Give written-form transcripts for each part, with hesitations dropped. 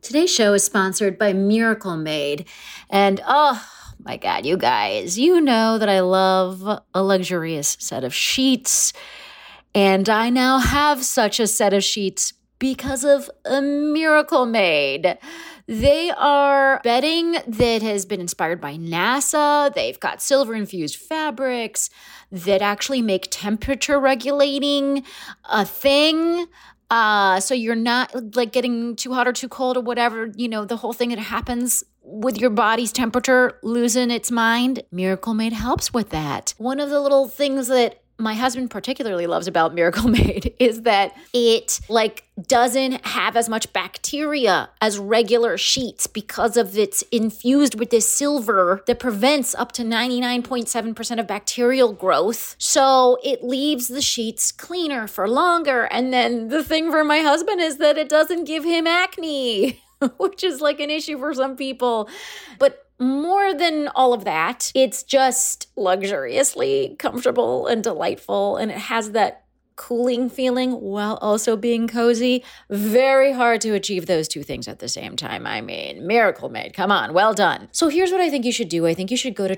Today's show is sponsored by Miracle Made. And oh my God, you guys, you know that I love a luxurious set of sheets. And I now have such a set of sheets because of a Miracle Made. They are bedding that has been inspired by NASA. They've got silver-infused fabrics that actually make temperature regulating a thing. So you're not like getting too hot or too cold or whatever, the whole thing that happens with your body's temperature losing its mind. Miracle Made helps with that. One of the little things that my husband particularly loves about Miracle Made is that it doesn't have as much bacteria as regular sheets because of it's infused with this silver that prevents up to 99.7% of bacterial growth. So it leaves the sheets cleaner for longer. And then the thing for my husband is that it doesn't give him acne, which is like an issue for some people. But more than all of that, it's just luxuriously comfortable and delightful, and it has that cooling feeling while also being cozy. Very hard to achieve those two things at the same time. I mean, Miracle Made, come on, well done. So here's what I think you should do. I think you should go to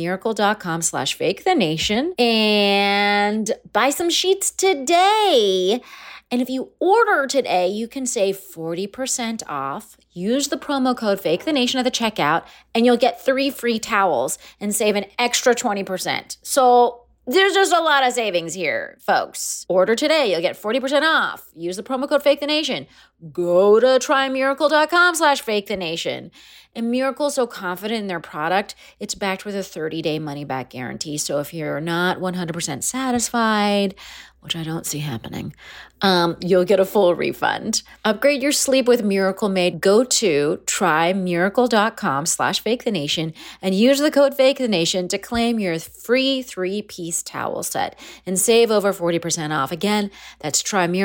trymiracle.com/fakethenation and buy some sheets today. And if you order today, you can save 40% off. Use the promo code FAKETHENATION at the checkout, and you'll get 3 free towels and save an extra 20%. So there's just a lot of savings here, folks. Order today. You'll get 40% off. Use the promo code FAKETHENATION. Go to trymiracle.com/FakeTheNation. And Miracle's so confident in their product, it's backed with a 30-day money-back guarantee. So if you're not 100% satisfied, which I don't see happening, you'll get a full refund. Upgrade your sleep with Miracle Made. Go to trymiracle.com/FakeTheNation and use the code FakeTheNation to claim your free 3-piece towel set and save over 40% off. Again, that's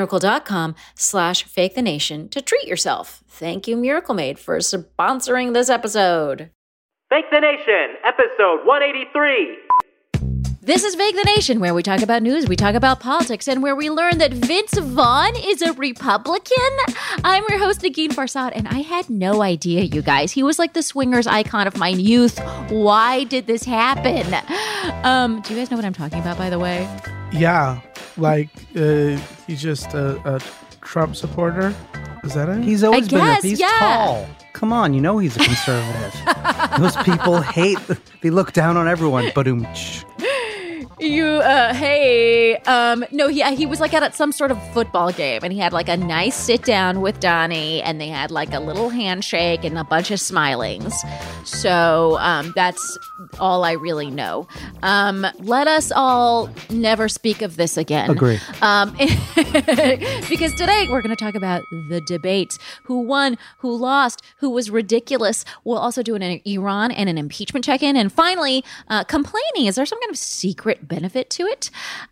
trymiracle.com/FakeTheNation to treat yourself. Thank you, Miracle Made, for sponsoring this episode. Fake the Nation, episode 183. This is Fake the Nation, where we talk about news, we talk about politics, and where we learn that Vince Vaughn is a Republican. I'm your host, Negin Farsad, and I had no idea, you guys. He was like the swingers icon of my youth. Why did this happen? Do you guys know what I'm talking about, by the way? Yeah, he's just a Trump supporter. Is that it? He's always been. He's tall. Come on, you know he's a conservative. Those people hate. They look down on everyone. Ba-doom. No, he was at some sort of football game, and he had a nice sit down with Donnie, and they had a little handshake and a bunch of smilings. So that's all I really know. Let us all never speak of this again. Agree. Because today we're going to talk about the debates. Who won, who lost, who was ridiculous. We'll also do an Iran and an impeachment check-in. And finally, complaining. Is there some kind of secret benefit to it?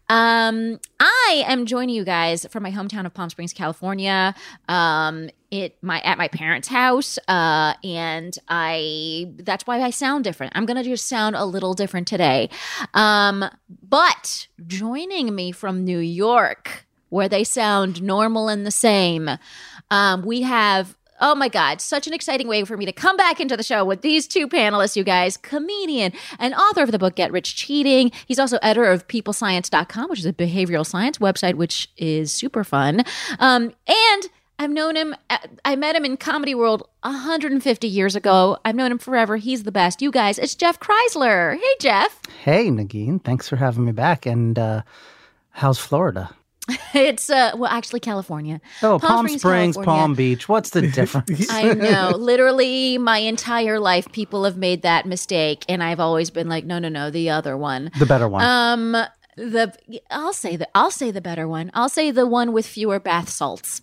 I am joining you guys from my hometown of Palm Springs, California. At my parents' house, and that's why I sound different. I'm gonna just sound a little different today. But joining me from New York, where they sound normal and the same, we have, oh my God, such an exciting way for me to come back into the show with these two panelists, you guys. Comedian and author of the book Get Rich Cheating. He's also editor of peoplescience.com, which is a behavioral science website, which is super fun. And I've known him, I met him in Comedy World 150 years ago. I've known him forever. He's the best. You guys, it's Jeff Kreisler. Hey, Jeff. Hey, Negin. Thanks for having me back. And how's Florida? It's, actually California. Oh, Palm Springs, Palm Beach. What's the difference? I know. Literally, my entire life, people have made that mistake. And I've always been like, no, the other one. The better one. I'll say the better one. I'll say the one with fewer bath salts.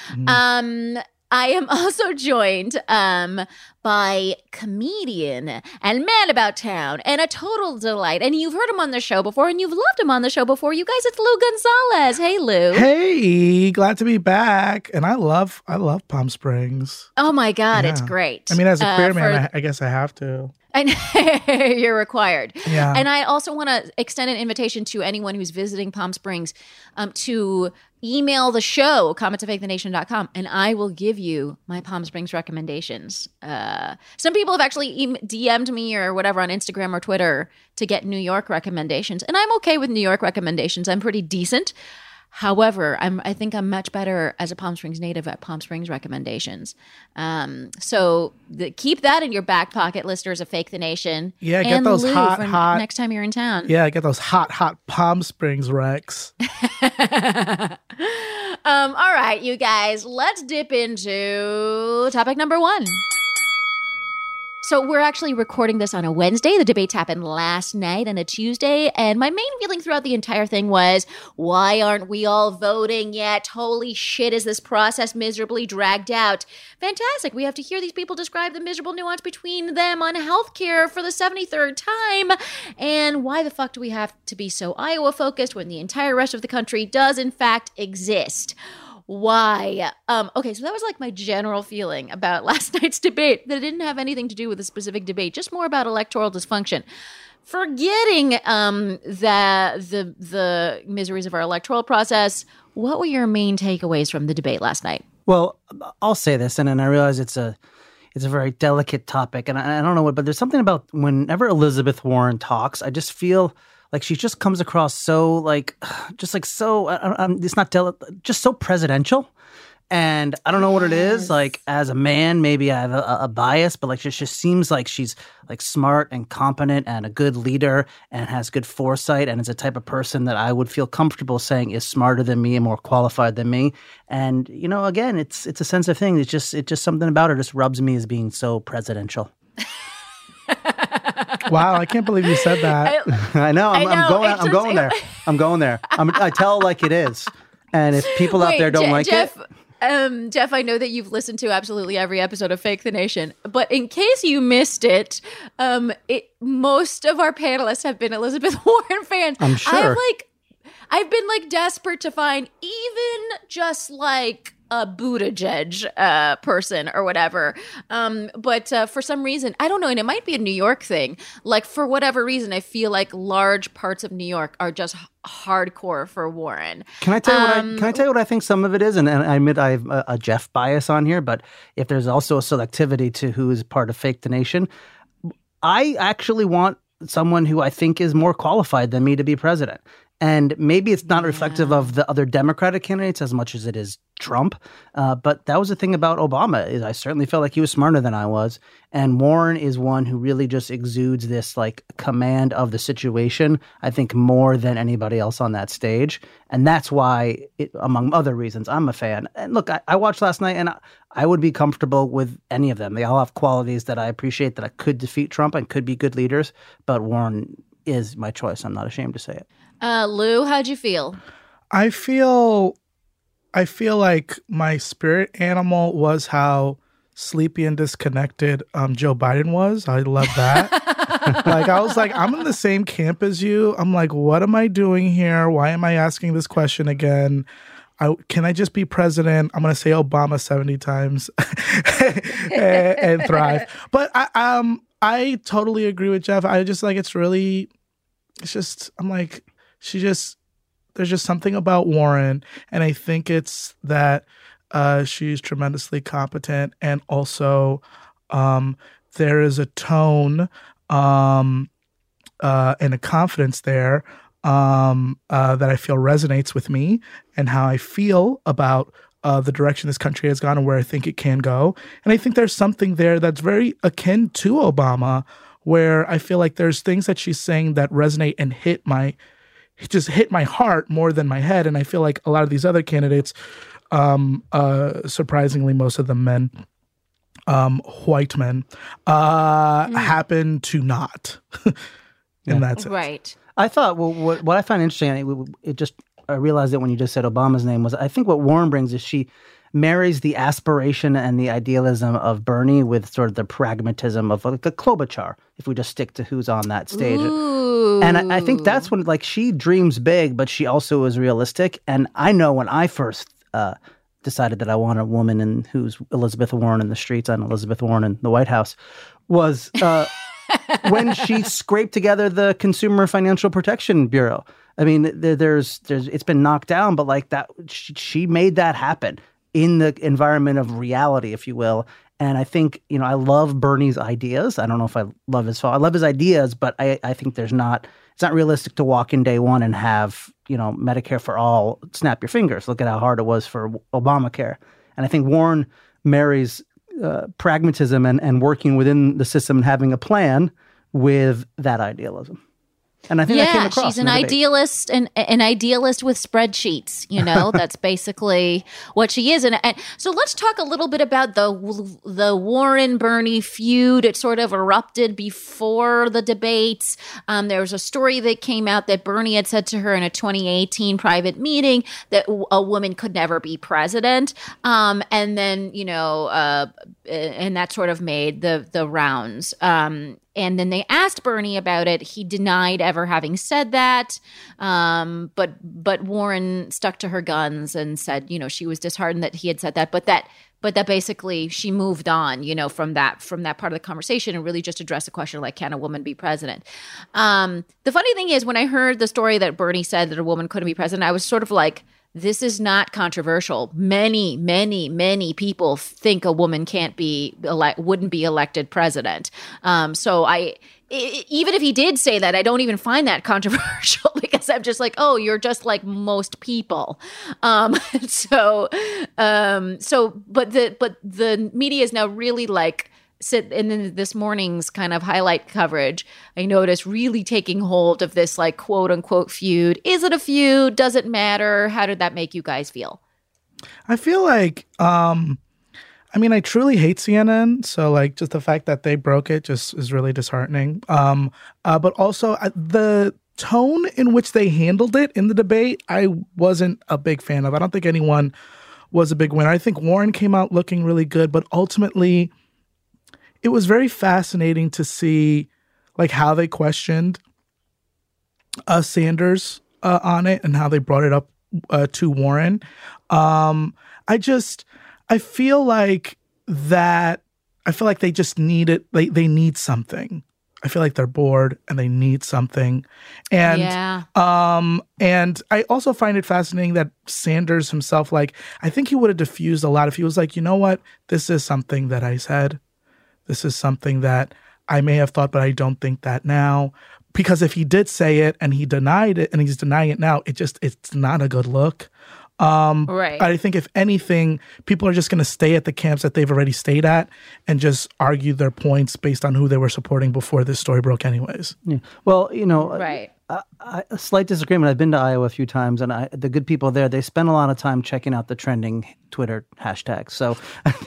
I am also joined by comedian and man about town and a total delight. And you've heard him on the show before, and you've loved him on the show before. You guys, it's Lou Gonzalez. Hey, Lou. Hey, glad to be back. And I love Palm Springs. Oh my God, It's great. I mean, as a queer man, I guess I have to. And you're required. Yeah. And I also want to extend an invitation to anyone who's visiting Palm Springs to email the show, comments@fakethenation.com, and I will give you my Palm Springs recommendations. Some people have actually DM'd me or whatever on Instagram or Twitter to get New York recommendations. And I'm okay with New York recommendations. I'm pretty decent. However, I think I'm much better as a Palm Springs native at Palm Springs recommendations. So keep that in your back pocket, listeners of Fake the Nation. Yeah, get and those Lou hot next time you're in town. Yeah, get those hot Palm Springs Rex. All right, you guys, let's dip into topic number 1. So we're actually recording this on a Wednesday. The debates happened last night on a Tuesday. And my main feeling throughout the entire thing was, why aren't we all voting yet? Holy shit, is this process miserably dragged out? Fantastic. We have to hear these people describe the miserable nuance between them on healthcare for the 73rd time. And why the fuck do we have to be so Iowa-focused when the entire rest of the country does, in fact, exist? Why? Okay, so that was like my general feeling about last night's debate, that it didn't have anything to do with a specific debate, just more about electoral dysfunction. Forgetting the miseries of our electoral process, what were your main takeaways from the debate last night? Well, I'll say this, and I realize it's a very delicate topic, and I don't know what, but there's something about whenever Elizabeth Warren talks, I just feel like she just comes across so just so presidential. And I don't know what it is. Like, as a man, maybe I have a bias, but like, it just seems like she's like smart and competent and a good leader and has good foresight and is a type of person that I would feel comfortable saying is smarter than me and more qualified than me. And, you know, again, it's a sensitive thing. It's just something about her just rubs me as being so presidential. Wow, I can't believe you said that. I know. I'm going there. I tell like it is. And if people out there don't like Jeff, it. Jeff, I know that you've listened to absolutely every episode of Fake the Nation, but in case you missed it, most of our panelists have been Elizabeth Warren fans. I'm sure. I've been like desperate to find even just like a Buttigieg person or whatever. But for some reason, I don't know, and it might be a New York thing. Like, for whatever reason, I feel like large parts of New York are just hardcore for Warren. Can I tell you what I think some of it is? And I admit I have a Jeff bias on here, but if there's also a selectivity to who is part of Fake the Nation, I actually want someone who I think is more qualified than me to be president. And maybe it's not reflective of the other Democratic candidates as much as it is Trump. But that was the thing about Obama, is I certainly felt like he was smarter than I was. And Warren is one who really just exudes this like command of the situation, I think, more than anybody else on that stage. And that's why, among other reasons, I'm a fan. And look, I watched last night and I would be comfortable with any of them. They all have qualities that I appreciate, that I could defeat Trump and could be good leaders. But Warren is my choice. I'm not ashamed to say it. Lou, how'd you feel? I feel like my spirit animal was how sleepy and disconnected Joe Biden was. I love that. Like, I was like, I'm in the same camp as you. I'm like, what am I doing here? Why am I asking this question again? Can I just be president? I'm going to say Obama 70 times and thrive. But I totally agree with Jeff. I just like, I'm like, there's just something about Warren, and I think it's that she's tremendously competent, and also there is a tone and a confidence there that I feel resonates with me and how I feel about the direction this country has gone and where I think it can go. And I think there's something there that's very akin to Obama, where I feel like there's things that she's saying that resonate and hit my heart more than my head. And I feel like a lot of these other candidates, surprisingly, most of them men, white men, happen to not. In that sense. Right. I thought, well, what I find interesting, I realized it when you just said Obama's name, was I think what Warren brings is she marries the aspiration and the idealism of Bernie with sort of the pragmatism of like the Klobuchar, if we just stick to who's on that stage. Ooh. And I think that's when, like, she dreams big, but she also is realistic. And I know when I first decided that I want a woman who's Elizabeth Warren in the streets and Elizabeth Warren in the White House was when she scraped together the Consumer Financial Protection Bureau. I mean, there's it's been knocked down, but like that, she made that happen in the environment of reality, if you will. And I think, I love Bernie's ideas. I don't know if I love his thought. I love his ideas, but I think it's not realistic to walk in day one and have, Medicare for all, snap your fingers. Look at how hard it was for Obamacare. And I think Warren marries pragmatism and working within the system and having a plan with that idealism. And I think that came across. She's an idealist and an idealist with spreadsheets. That's basically what she is. And so let's talk a little bit about the Warren-Bernie feud. It sort of erupted before the debates. There was a story that came out that Bernie had said to her in a 2018 private meeting that a woman could never be president. And then, and that sort of made the rounds. And then they asked Bernie about it. He denied ever having said that. But Warren stuck to her guns and said, she was disheartened that he had said that. But that basically she moved on, from that part of the conversation and really just addressed the question like, can a woman be president? The funny thing is, when I heard the story that Bernie said that a woman couldn't be president, I was sort of like, this is not controversial. Many, many, many people think a woman wouldn't be elected president. So even if he did say that, I don't even find that controversial because I'm just like, oh, you're just like most people. But the media is now really like, and then this morning's kind of highlight coverage, I noticed really taking hold of this like quote unquote feud. Is it a feud? Does it matter? How did that make you guys feel? I feel like, I truly hate CNN. So like just the fact that they broke it just is really disheartening. But also the tone in which they handled it in the debate, I wasn't a big fan of. I don't think anyone was a big winner. I think Warren came out looking really good, but ultimately it was very fascinating to see like how they questioned Sanders on it and how they brought it up to Warren. I feel like they just need it. They need something. I feel like they're bored and they need something. And and I also find it fascinating that Sanders himself, like, I think he would have diffused a lot if he was like, you know what, this is something that I said. This is something that I may have thought, but I don't think that now. Because if he did say it and he denied it and he's denying it now, it's not a good look. Right. I think if anything, people are just going to stay at the camps that they've already stayed at and just argue their points based on who they were supporting before this story broke anyways. Yeah. Well, right. A slight disagreement. I've been to Iowa a few times, and the good people there, they spend a lot of time checking out the trending Twitter hashtags. So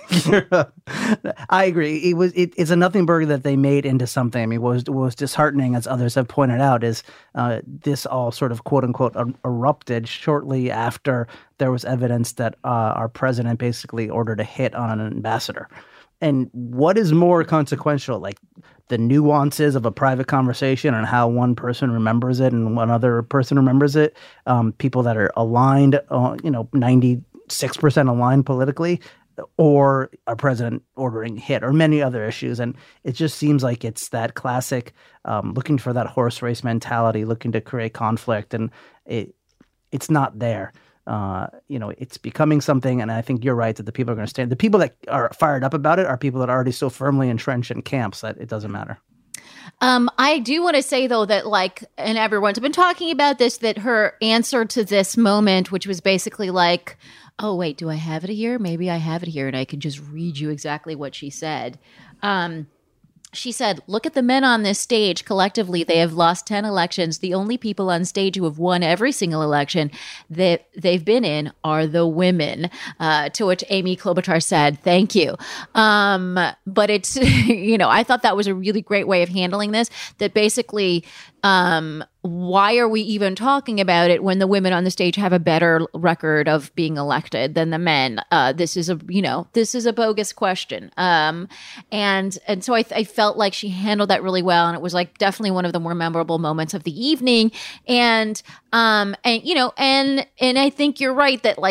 I agree. It's a nothing burger that they made into something. I mean, what was disheartening, as others have pointed out, is this all sort of quote unquote erupted shortly after there was evidence that our president basically ordered a hit on an ambassador. And what is more consequential, like the nuances of a private conversation and how one person remembers it and one other person remembers it, people that are aligned, 96% aligned politically, or a president ordering a hit, or many other issues. And it just seems like it's that classic looking for that horse race mentality, looking to create conflict, and it's not there. It's becoming something, and I think you're right that the people are going to stand. The people that are fired up about it are people that are already so firmly entrenched in camps that it doesn't matter. I do want to say, though, that and everyone's been talking about this, that her answer to this moment, which was basically like, oh, wait, do I have it here? Maybe I have it here, and I can just read you exactly what she said. She said, look at the men on this stage. Collectively, they have lost 10 elections. The only people on stage who have won every single election that they've been in are the women. To which Amy Klobuchar said, thank you. But it's, I thought that was a really great way of handling this, that basically, why are we even talking about it when the women on the stage have a better record of being elected than the men? This is a bogus question. And so I felt like she handled that really well. And it was like definitely one of the more memorable moments of the evening. And I think you're right that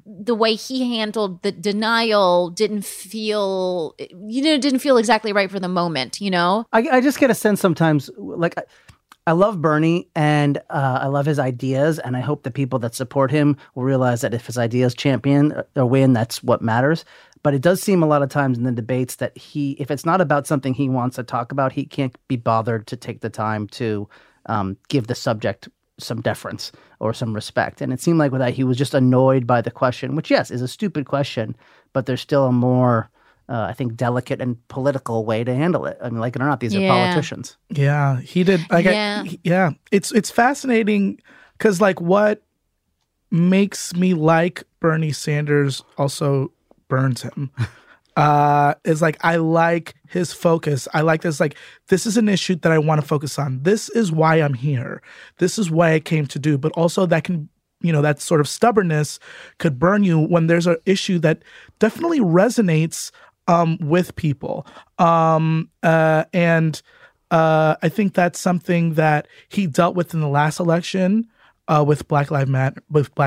the way he handled the denial didn't feel exactly right for the moment, you know? I just get a sense sometimes, like, I love Bernie and I love his ideas, and I hope the people that support him will realize that if his ideas champion or win, that's what matters. But it does seem a lot of times in the debates that if it's not about something he wants to talk about, he can't be bothered to take the time to give the subject some deference or some respect. And it seemed like with that, he was just annoyed by the question, which, yes, is a stupid question, but there's still a more, I think, delicate and political way to handle it. I mean, like it or not, these are politicians. Yeah, he did. Like, it's fascinating because, like, what makes me like Bernie Sanders also burns him. Is like, I like his focus. I like this, like, this is an issue that I want to focus on. This is why I'm here. This is why I came to do. But also that can, that sort of stubbornness could burn you when there's an issue that definitely resonates with people. And I think that's something that he dealt with in the last election. With Black Lives Matter,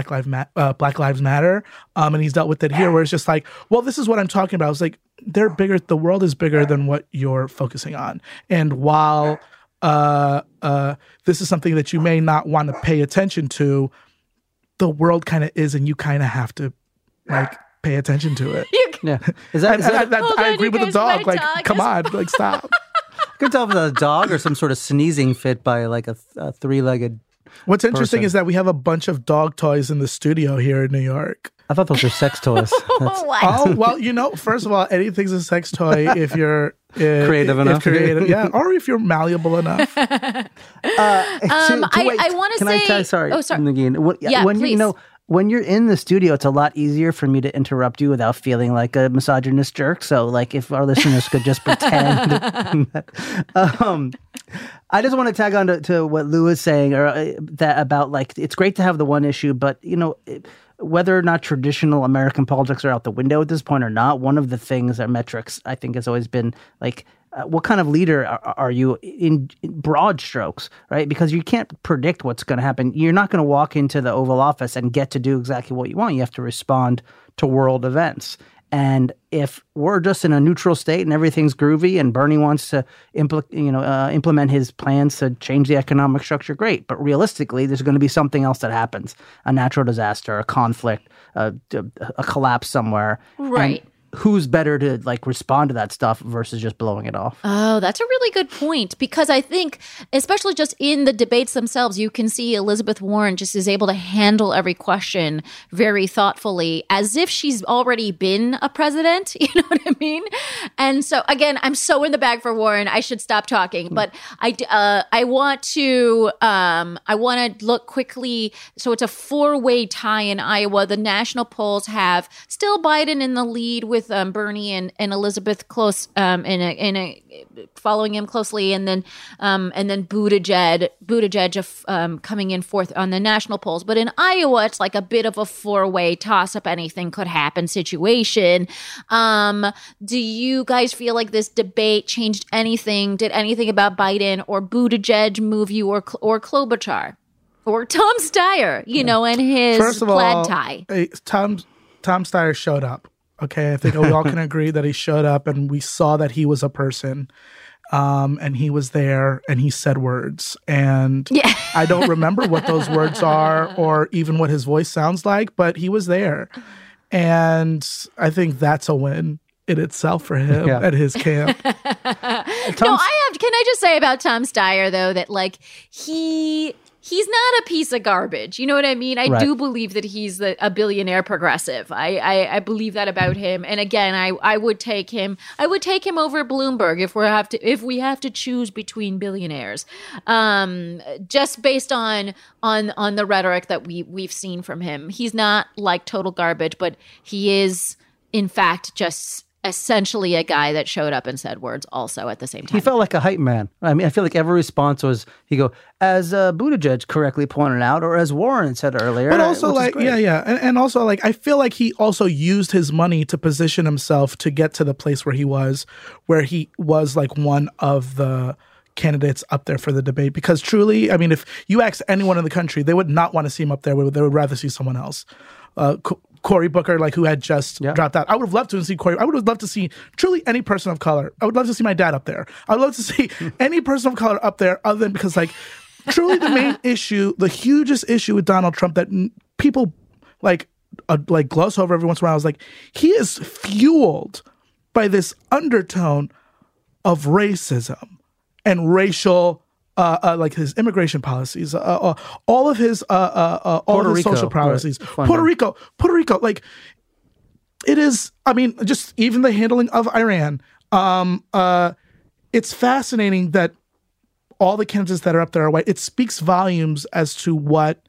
and he's dealt with it here, where it's just like, well, this is what I'm talking about. It's like, they're bigger. The world is bigger than what you're focusing on. And while this is something that you may not want to pay attention to, the world kind of is, and you kind of have to like pay attention to it. Yeah, I agree with the dog. Like, come on, like, stop. I could tell if it's a dog or some sort of sneezing fit by like a three-legged. What's interesting is that we have a bunch of dog toys in the studio here in New York. I thought those were sex toys. Oh, well, first of all, anything's a sex toy if you're creative enough. Yeah, or if you're malleable enough. I want to say... Sorry. Oh, sorry. Please. When you're in the studio, it's a lot easier for me to interrupt you without feeling like a misogynist jerk. So, like, if our listeners could just pretend. I just want to tag on to what Lou is saying, or that about, like, it's great to have the one issue, but, whether or not traditional American politics are out the window at this point or not, one of the things, our metrics, I think, has always been, like, what kind of leader are you in broad strokes, right? Because you can't predict what's going to happen. You're not going to walk into the Oval Office and get to do exactly what you want. You have to respond to world events. And if we're just in a neutral state and everything's groovy and Bernie wants to implement his plans to change the economic structure, great. But realistically, there's going to be something else that happens, a natural disaster, a conflict, a collapse somewhere. Right. And who's better to, like, respond to that stuff versus just blowing it off? Oh, that's a really good point, because I think, especially just in the debates themselves, you can see Elizabeth Warren just is able to handle every question very thoughtfully, as if she's already been a president. You know what I mean? And so, again, I'm so in the bag for Warren. I should stop talking, but I want to look quickly. So it's a 4-way tie in Iowa. The national polls have still Biden in the lead with Bernie and Elizabeth close following him closely, and then Buttigieg coming in fourth on the national polls. But in Iowa, it's like a bit of a 4-way toss-up. Anything could happen situation. Do you guys feel like this debate changed anything? Did anything about Biden or Buttigieg move you, or Klobuchar or Tom Steyer? And his First of plaid all, tie. Tom Steyer showed up. Okay, I think we all can agree that he showed up, and we saw that he was a person, and he was there, and he said words. And I don't remember what those words are or even what his voice sounds like, but he was there. And I think that's a win in itself for him at his camp. Can I just say about Tom Steyer, though, that, like, he's not a piece of garbage. You know what I mean? I do believe that he's a billionaire progressive. I believe that about him. And again, I would take him. I would take him over Bloomberg if we have to choose between billionaires. Just based on the rhetoric that we've seen from him. He's not like total garbage, but he is, in fact, just essentially a guy that showed up and said words also at the same time. He felt like a hype man. I mean, I feel like every response was, as Buttigieg correctly pointed out, or as Warren said earlier. But also, and also, like, I feel like he also used his money to position himself to get to the place where he was like one of the candidates up there for the debate. Because truly, I mean, if you ask anyone in the country, they would not want to see him up there. They would rather see someone else. Cory Booker, like who had just dropped out. I would have loved to see Cory. I would have loved to see truly any person of color. I would love to see my dad up there. I would love to see any person of color up there, other than because like truly the main issue, the hugest issue with Donald Trump that people like gloss over every once in a while is like he is fueled by this undertone of racism and racial. Like his immigration policies, all of his social policies. Right. Puerto Rico, like it is. I mean, just even the handling of Iran. It's fascinating that all the candidates that are up there are white. It speaks volumes as to what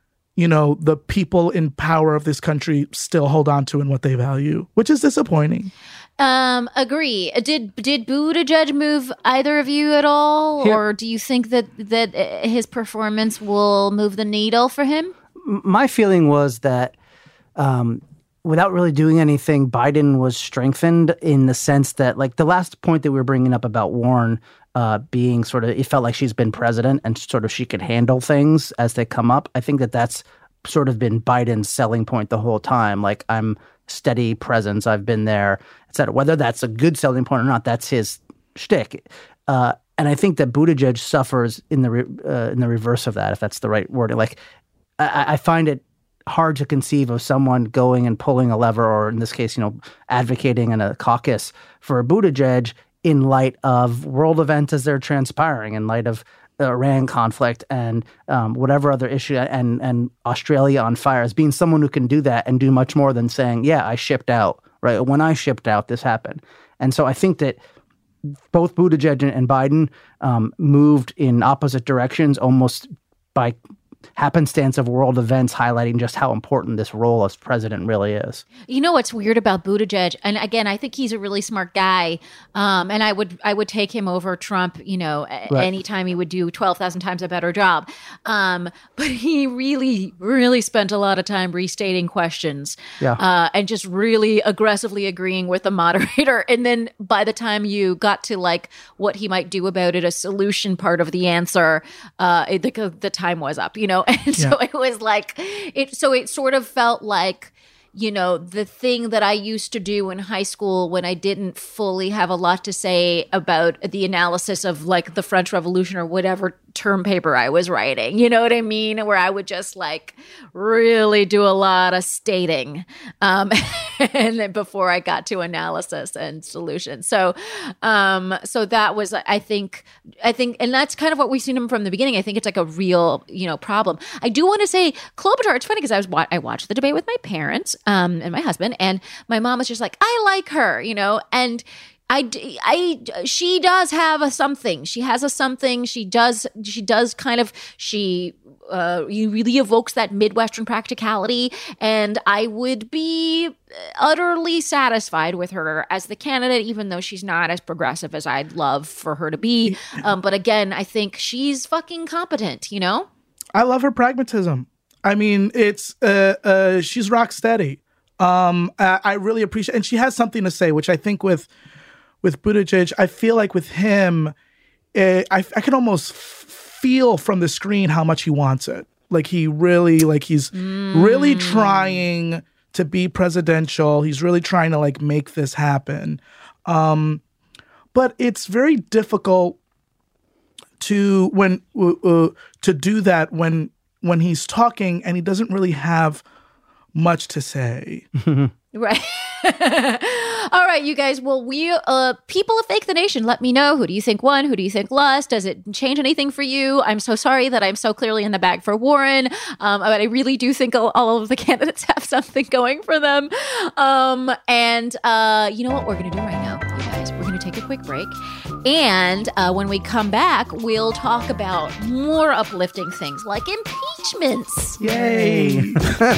the people in power of this country still hold on to and what they value, which is disappointing. Agree. Did Buttigieg move either of you at all, or do you think that his performance will move the needle for him? My feeling was that without really doing anything, Biden was strengthened in the sense that, like the last point that we were bringing up about Warren being sort of, it felt like she's been president and sort of she could handle things as they come up. I think that that's sort of been Biden's selling point the whole time. Like, I'm steady presence, I've been there, et cetera. Whether that's a good selling point or not, that's his shtick. And I think that Buttigieg suffers in the reverse of that, if that's the right word. Like, I find it hard to conceive of someone going and pulling a lever, or in this case, advocating in a caucus for Buttigieg in light of world events as they're transpiring, in light of Iran conflict and whatever other issue, and Australia on fire, as being someone who can do that and do much more than saying, yeah, I shipped out, right? When I shipped out, this happened. And so I think that both Buttigieg and Biden moved in opposite directions almost by happenstance of world events, highlighting just how important this role as president really is. You know what's weird about Buttigieg, and again, I think he's a really smart guy, and I would take him over Trump, Right. anytime he would do 12,000 times a better job. But he really, really spent a lot of time restating questions, and just really aggressively agreeing with the moderator. And then by the time you got to like what he might do about it, a solution part of the answer, the time was up. And so it was like, it sort of felt like, the thing that I used to do in high school when I didn't fully have a lot to say about the analysis of like the French Revolution or whatever term paper I was writing, you know what I mean? Where I would just like really do a lot of stating, and then before I got to analysis and solution. So that was, I think, and that's kind of what we've seen him from the beginning. I think it's like a real, problem. I do want to say Klobuchar, it's funny because I watched the debate with my parents, and my husband, and my mom was just like, I like her, and she does have a something. She has a something. She does kind of, really evokes that Midwestern practicality. And I would be utterly satisfied with her as the candidate, even though she's not as progressive as I'd love for her to be. But again, I think she's fucking competent, I love her pragmatism. I mean, it's she's rock steady. I really appreciate, and she has something to say, which I think with Buttigieg, I feel like with him, I can almost feel from the screen how much he wants it. Like he really, he's really trying to be presidential. He's really trying to like make this happen. But it's very difficult to do that when he's talking and he doesn't really have much to say. Right. All right, you guys. Well, we people of Fake the Nation, let me know. Who do you think won? Who do you think lost? Does it change anything for you? I'm so sorry that I'm so clearly in the bag for Warren. But I really do think all of the candidates have something going for them. And you know what we're going to do right now, you guys? We're going to take a quick break. And when we come back, we'll talk about more uplifting things like impeachments. Yay!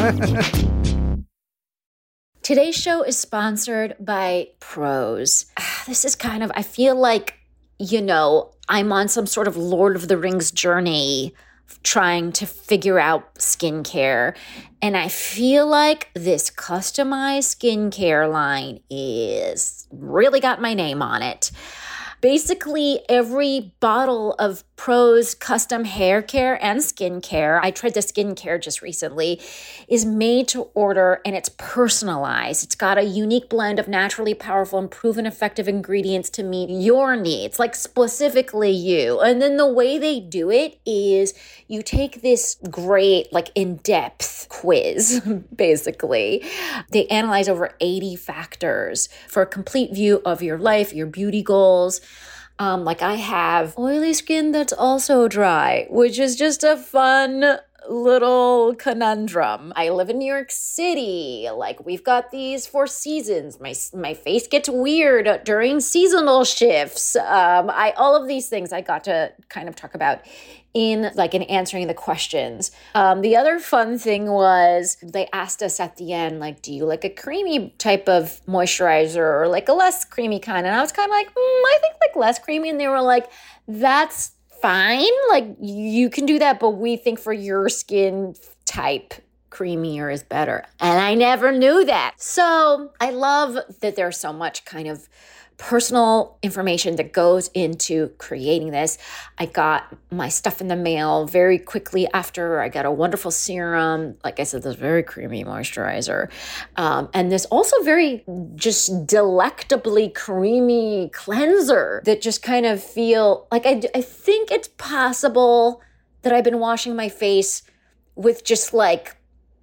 Today's show is sponsored by Prose. This is kind of, I feel like, I'm on some sort of Lord of the Rings journey trying to figure out skincare. And I feel like this customized skincare line is really got my name on it. Basically, every bottle of Prose custom hair care and skincare, I tried the skincare just recently, is made to order and it's personalized. It's got a unique blend of naturally powerful and proven effective ingredients to meet your needs, like specifically you. And then the way they do it is you take this great, like in-depth quiz, basically. They analyze over 80 factors for a complete view of your life, your beauty goals. Like I have oily skin that's also dry, which is just a fun little conundrum. I live in New York City. Like we've got these 4 seasons. My face gets weird during seasonal shifts. All of these things I got to kind of talk about in answering the questions. The other fun thing was they asked us at the end, like, do you like a creamy type of moisturizer or like a less creamy kind? And I was kind of like, I think like less creamy. And they were like, that's fine. Like you can do that, but we think for your skin type, creamier is better. And I never knew that. So I love that there's so much kind of personal information that goes into creating this. I got my stuff in the mail very quickly after. I got a wonderful serum. Like I said, this very creamy moisturizer. And this also very just delectably creamy cleanser that just kind of feel like I think it's possible that I've been washing my face with just like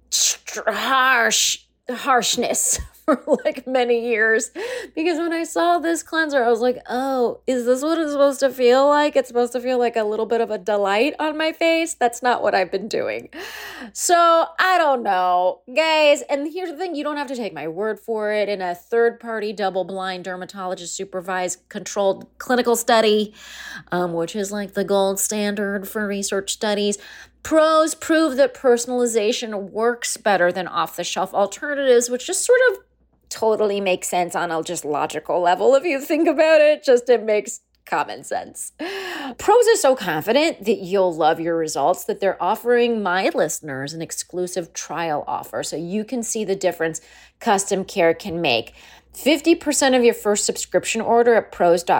harshness for like many years, because when I saw this cleanser, I was like, oh, is this what it's supposed to feel like? It's supposed to feel like a little bit of a delight on my face. That's not what I've been doing. So I don't know, guys. And here's the thing, you don't have to take my word for it. In a third-party, double-blind, dermatologist-supervised, controlled clinical study, which is like the gold standard for research studies, Prose prove that personalization works better than off-the-shelf alternatives, which just sort of totally makes sense on a just logical level if you think about it. Just it makes common sense. Prose is so confident that you'll love your results that they're offering my listeners an exclusive trial offer so you can see the difference custom care can make. 50% of your first subscription order at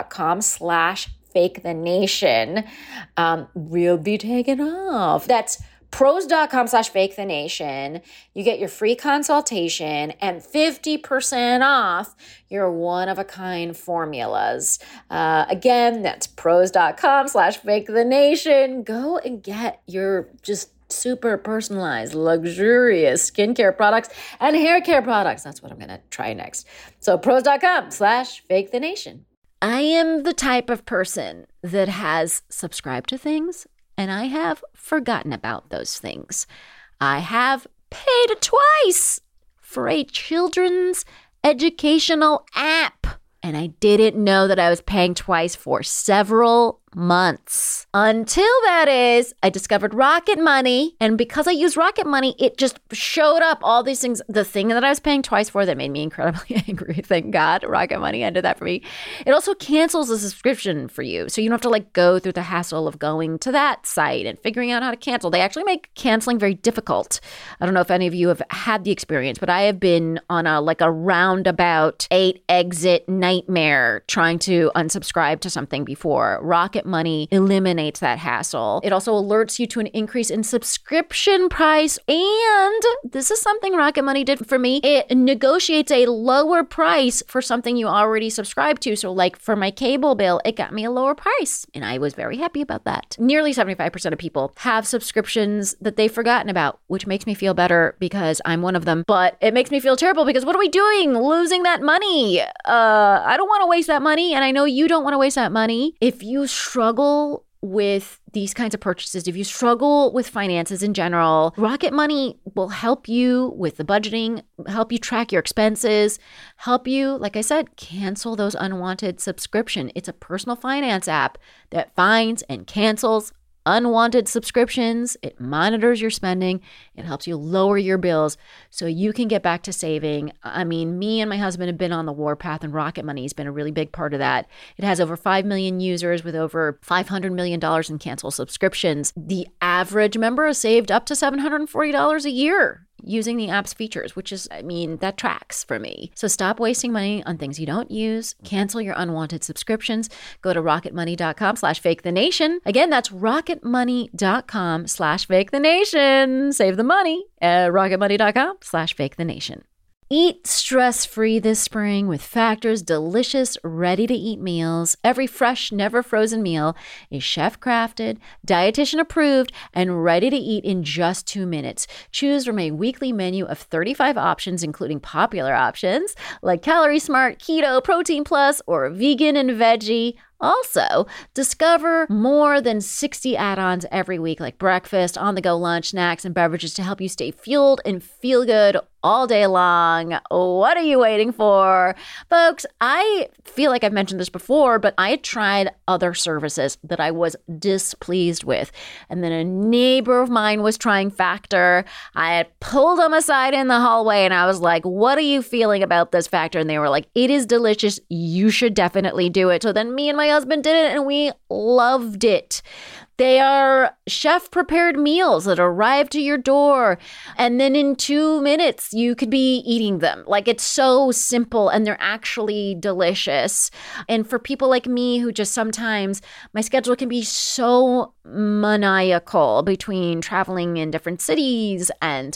prose.com/fakethenation will be taken off. That's prose.com/fakethenation. You get your free consultation and 50% off your one-of-a-kind formulas. Again, that's prose.com/fakethenation. Go and get your just super personalized, luxurious skincare products and hair care products. That's what I'm going to try next. So prose.com/fakethenation. I am the type of person that has subscribed to things and I have forgotten about those things. I have paid twice for a children's educational app, and I didn't know that I was paying twice for several months. Until that is, I discovered Rocket Money, and because I use Rocket Money, it just showed up all these things. The thing that I was paying twice for that made me incredibly angry. Thank God Rocket Money ended that for me. It also cancels the subscription for you, so you don't have to like go through the hassle of going to that site and figuring out how to cancel. They actually make canceling very difficult. I don't know if any of you have had the experience, but I have been on a roundabout 8-exit nightmare trying to unsubscribe to something before. Rocket Money eliminates that hassle. It also alerts you to an increase in subscription price. And this is something Rocket Money did for me. It negotiates a lower price for something you already subscribe to. So like for my cable bill, it got me a lower price. And I was very happy about that. Nearly 75% of people have subscriptions that they've forgotten about, which makes me feel better because I'm one of them. But it makes me feel terrible because what are we doing? Losing that money. I don't want to waste that money. And I know you don't want to waste that money. If you struggle with these kinds of purchases, if you struggle with finances in general, Rocket Money will help you with the budgeting, help you track your expenses, help you, like I said, cancel those unwanted subscriptions. It's a personal finance app that finds and cancels unwanted subscriptions. It monitors your spending. It helps you lower your bills so you can get back to saving. I mean, me and my husband have been on the warpath, and Rocket Money has been a really big part of that. It has over 5 million users with over $500 million in canceled subscriptions. The average member has saved up to $740 a year using the app's features, which is, that tracks for me. So stop wasting money on things you don't use. Cancel your unwanted subscriptions. Go to rocketmoney.com/fakethenation. Again, that's rocketmoney.com/fakethenation. Save the money at rocketmoney.com/fakethenation. Eat stress-free this spring with Factor's delicious, ready-to-eat meals. Every fresh, never-frozen meal is chef-crafted, dietitian-approved, and ready to eat in just 2 minutes. Choose from a weekly menu of 35 options, including popular options like Calorie Smart, Keto, Protein Plus, or Vegan and Veggie. Also, discover more than 60 add-ons every week, like breakfast, on-the-go lunch, snacks, and beverages to help you stay fueled and feel good all day long. What are you waiting for? Folks, I feel like I've mentioned this before, but I had tried other services that I was displeased with. And then a neighbor of mine was trying Factor. I had pulled them aside in the hallway and I was like, what are you feeling about this Factor? And they were like, it is delicious. You should definitely do it. So then me and my husband did it and we loved it. They are chef-prepared meals that arrive to your door, and then in 2 minutes, you could be eating them. Like, it's so simple, and they're actually delicious. And for people like me who just sometimes, my schedule can be so maniacal between traveling in different cities and,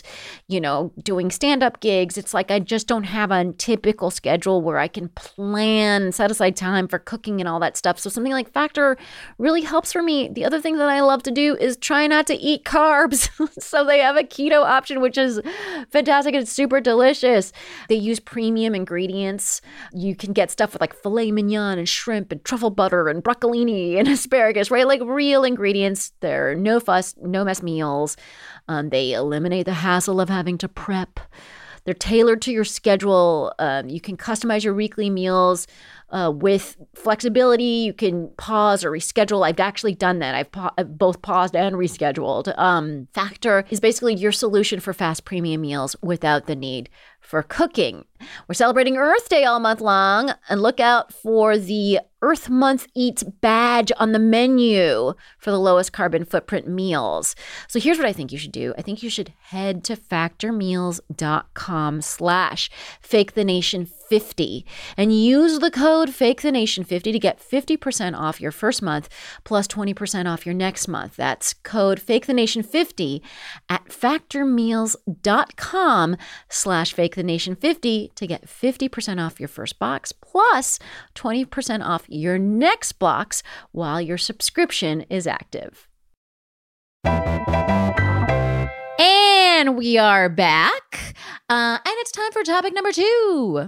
doing stand-up gigs. It's like I just don't have a typical schedule where I can plan, set aside time for cooking and all that stuff. So something like Factor really helps for me. The other thing that I love to do is try not to eat carbs. So they have a keto option, which is fantastic. It's super delicious. They use premium ingredients. You can get stuff with like filet mignon and shrimp and truffle butter and broccolini and asparagus, right? Like real ingredients. They're no fuss, no mess meals. They eliminate the hassle of having to prep. They're tailored to your schedule. You can customize your weekly meals with flexibility. You can pause or reschedule. I've actually done that. I've both paused and rescheduled. Factor is basically your solution for fast premium meals without the need for cooking. We're celebrating Earth Day all month long, and look out for the Earth Month Eats badge on the menu for the lowest carbon footprint meals. So here's what I think you should do. I think you should head to factormeals.com/fakethenation50 and use the code fakethenation50 to get 50% off your first month plus 20% off your next month. That's code fakethenation50 at factormeals.com/fakethenation50 to get 50% off your first box plus 20% off your next box while your subscription is active. And we are back. And it's time for topic number 2.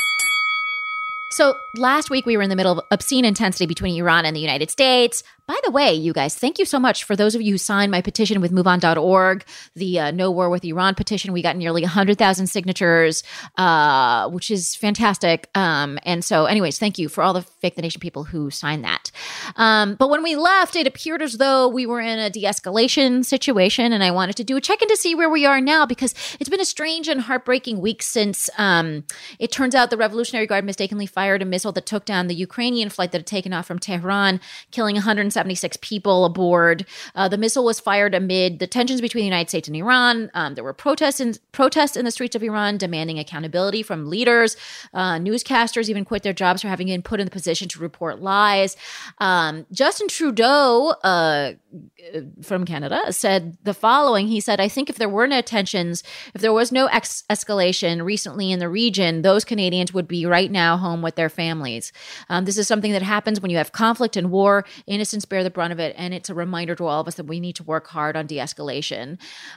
So last week we were in the middle of obscene intensity between Iran and the United States. By the way, you guys, thank you so much for those of you who signed my petition with MoveOn.org, the No War with Iran petition. We got nearly 100,000 signatures, which is fantastic. And so anyways, thank you for all the Fake the Nation people who signed that. But when we left, it appeared as though we were in a de-escalation situation, and I wanted to do a check-in to see where we are now because it's been a strange and heartbreaking week since it turns out the Revolutionary Guard mistakenly fired a missile that took down the Ukrainian flight that had taken off from Tehran, killing 176 people aboard. The missile was fired amid the tensions between the United States and Iran. There were protests in the streets of Iran demanding accountability from leaders. Newscasters even quit their jobs for having been put in the position to report lies. Justin Trudeau from Canada said the following. He said, I think if there were no tensions, if there was no escalation recently in the region, those Canadians would be right now home with their families. This is something that happens when you have conflict and war. Innocents bear the brunt of it, and it's a reminder to all of us that we need to work hard on de-escalation.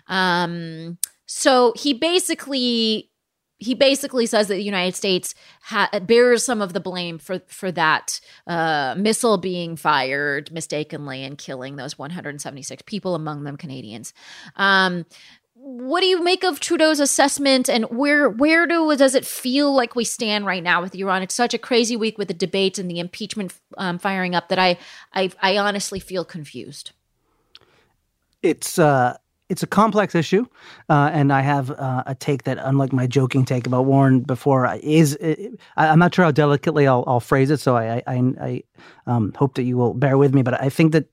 So he basically says that the United States bears some of the blame for that missile being fired mistakenly and killing those 176 people, among them Canadians. What do you make of Trudeau's assessment, and where does it feel like we stand right now with Iran? It's such a crazy week with the debates and the impeachment firing up that I honestly feel confused. It's a complex issue, and I have a take that, unlike my joking take about Warren before, I'm not sure how delicately I'll phrase it, so I hope that you will bear with me. But I think that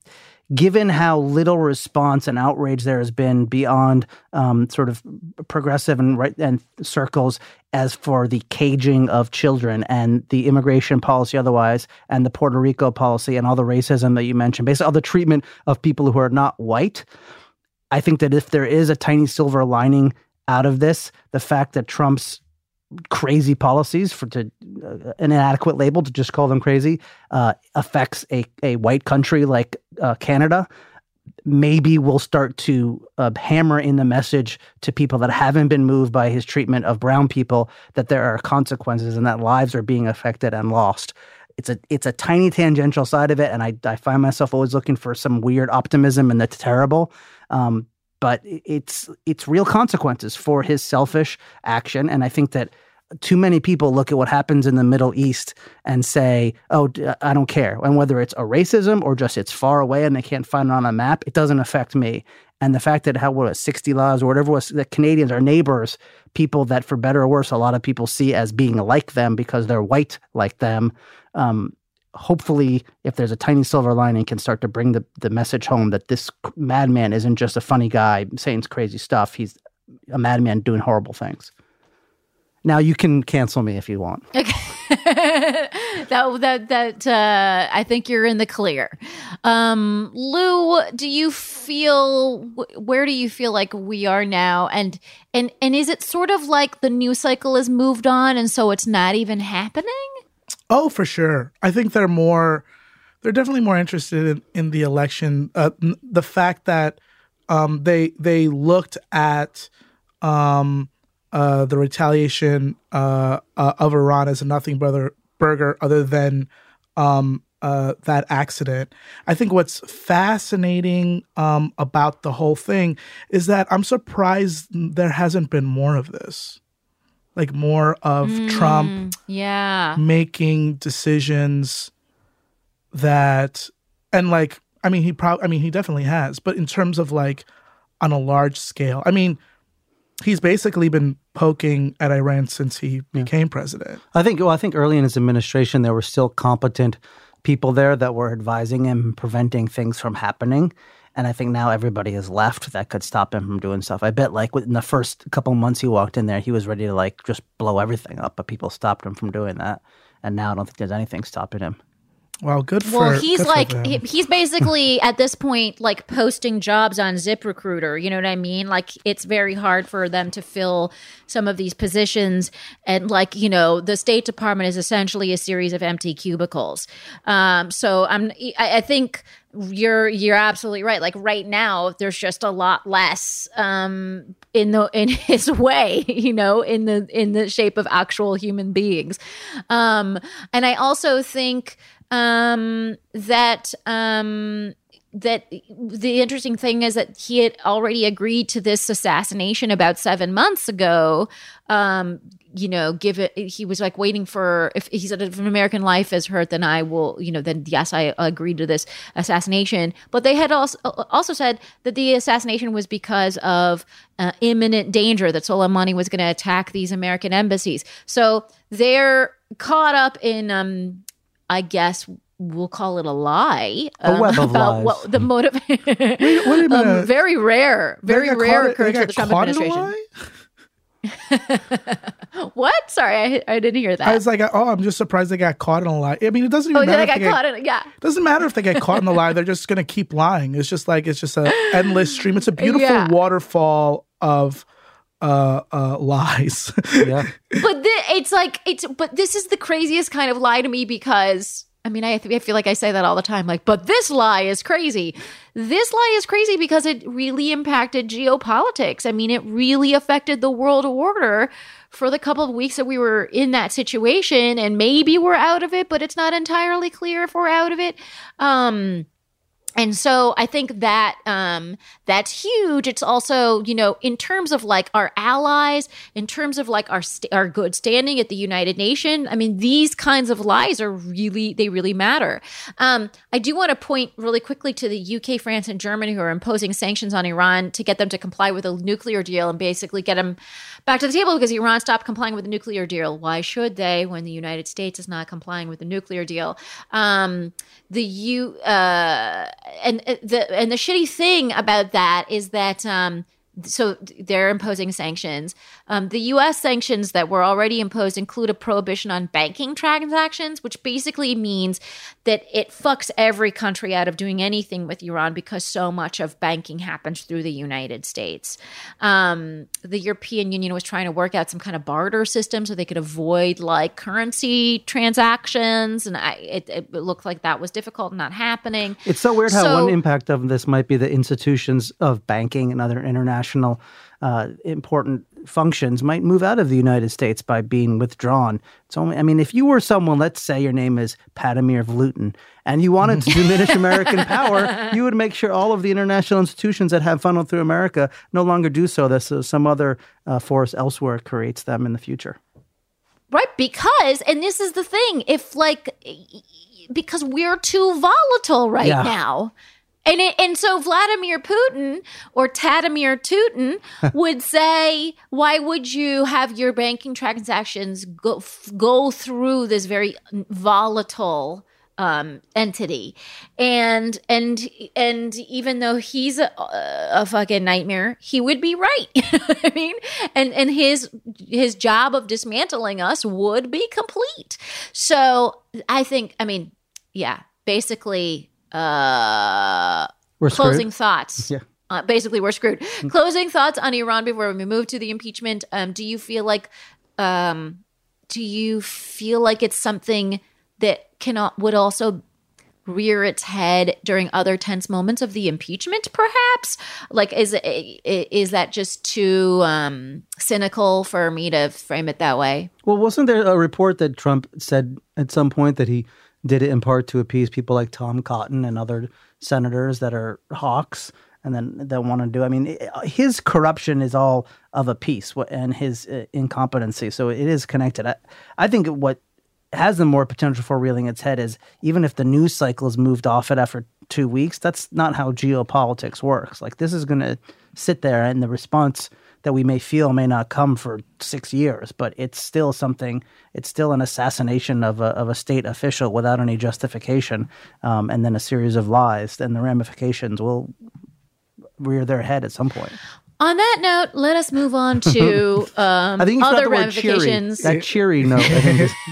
given how little response and outrage there has been beyond sort of progressive and right and circles as for the caging of children and the immigration policy otherwise and the Puerto Rico policy and all the racism that you mentioned, basically all the treatment of people who are not white, I think that if there is a tiny silver lining out of this, the fact that Trump's crazy policies, an inadequate label to just call them crazy, affects a white country like Canada, maybe we'll start to hammer in the message to people that haven't been moved by his treatment of brown people that there are consequences and that lives are being affected and lost. It's a tiny tangential side of it, and I find myself always looking for some weird optimism in the terrible. But it's real consequences for his selfish action. And I think that too many people look at what happens in the Middle East and say, oh, I don't care. And whether it's a racism or just it's far away and they can't find it on a map, it doesn't affect me. And the fact that 60 laws or whatever was, that Canadians are neighbors, people that for better or worse, a lot of people see as being like them because they're white like them. Hopefully, if there's a tiny silver lining, can start to bring the message home that this madman isn't just a funny guy saying crazy stuff. He's a madman doing horrible things. Now you can cancel me if you want. Okay. I think you're in the clear. Lou, where do you feel like we are now? And is it sort of like the news cycle has moved on and so it's not even happening? Oh, for sure. I think they're definitely more interested in the election. The fact that they looked at the retaliation of Iran as a nothing burger other than that accident. I think what's fascinating about the whole thing is that I'm surprised there hasn't been more of this. Like more of Trump making decisions that, and like, he definitely has, but in terms of like on a large scale, he's basically been poking at Iran since he became president. I think early in his administration, there were still competent people there that were advising him and preventing things from happening. And I think now everybody has left that could stop him from doing stuff. I bet like within the first couple of months he walked in there, he was ready to like just blow everything up, but people stopped him from doing that. And now I don't think there's anything stopping him. Well, he's basically at this point like posting jobs on ZipRecruiter. You know what I mean? Like it's very hard for them to fill some of these positions, and like the State Department is essentially a series of empty cubicles. So I think you're absolutely right. Like right now, there's just a lot less in his way, in the shape of actual human beings. And I also think that the interesting thing is that he had already agreed to this assassination about 7 months ago. He was like waiting for, if he said if an American life is hurt, then I will, then yes, I agreed to this assassination. But they had also said that the assassination was because of imminent danger that Soleimani was going to attack these American embassies. So they're caught up in, I guess we'll call it a lie about what the motive. Wait a minute. Very rare occurrence of the Trump administration. What? Sorry, I didn't hear that. I was like, I'm just surprised they got caught in a lie. It doesn't even matter. It doesn't matter if they get caught in the lie. They're just going to keep lying. It's just an endless stream. It's a beautiful waterfall of lies. Yeah. But this is the craziest kind of lie to me because I feel like I say that all the time. Like, but this lie is crazy. This lie is crazy because it really impacted geopolitics. It really affected the world order for the couple of weeks that we were in that situation. And maybe we're out of it, but it's not entirely clear if we're out of it. And so I think that that's huge. It's also, in terms of like our allies, in terms of like our good standing at the United Nations. These kinds of lies they really matter. I do want to point really quickly to the UK, France, and Germany who are imposing sanctions on Iran to get them to comply with a nuclear deal and basically get them back to the table because Iran stopped complying with the nuclear deal. Why should they when the United States is not complying with the nuclear deal? the shitty thing about that is that so they're imposing sanctions. The U.S. sanctions that were already imposed include a prohibition on banking transactions, which basically means that it fucks every country out of doing anything with Iran because so much of banking happens through the United States. The European Union was trying to work out some kind of barter system so they could avoid like currency transactions, and it looked like that was difficult and not happening. It's so weird how one impact of this might be the institutions of banking and other international important functions might move out of the United States by being withdrawn. It's only, I mean, if you were someone, let's say your name is Padamir Vlutin, and you wanted to diminish American power, you would make sure all of the international institutions that have funneled through America no longer do so. So some other force elsewhere creates them in the future. Right, because, and this is the thing, because we're too volatile right now. And so Vladimir Putin or Tadamir Tootin would say, why would you have your banking transactions go through this very volatile entity? And even though he's a fucking nightmare, he would be right. You know what I mean? And his job of dismantling us would be complete. So I think, basically, closing thoughts. Yeah. Basically, we're screwed. Closing thoughts on Iran before we move to the impeachment. Do you feel like it's something that would also rear its head during other tense moments of the impeachment, perhaps? Like, is that just too cynical for me to frame it that way? Well, wasn't there a report that Trump said at some point that he did it in part to appease people like Tom Cotton and other senators that are hawks and then they want to do? I mean, his corruption is all of a piece and his incompetency. So it is connected. I think what has the more potential for reeling its head is even if the news cycle has moved off it after 2 weeks, that's not how geopolitics works. Like, this is going to sit there and the response that we may feel may not come for 6 years, but it's still something. It's still an assassination of a state official without any justification, and then a series of lies. Then the ramifications will rear their head at some point. On that note, let us move on to I think other ramifications. Cheery. That cheery note, I think, is.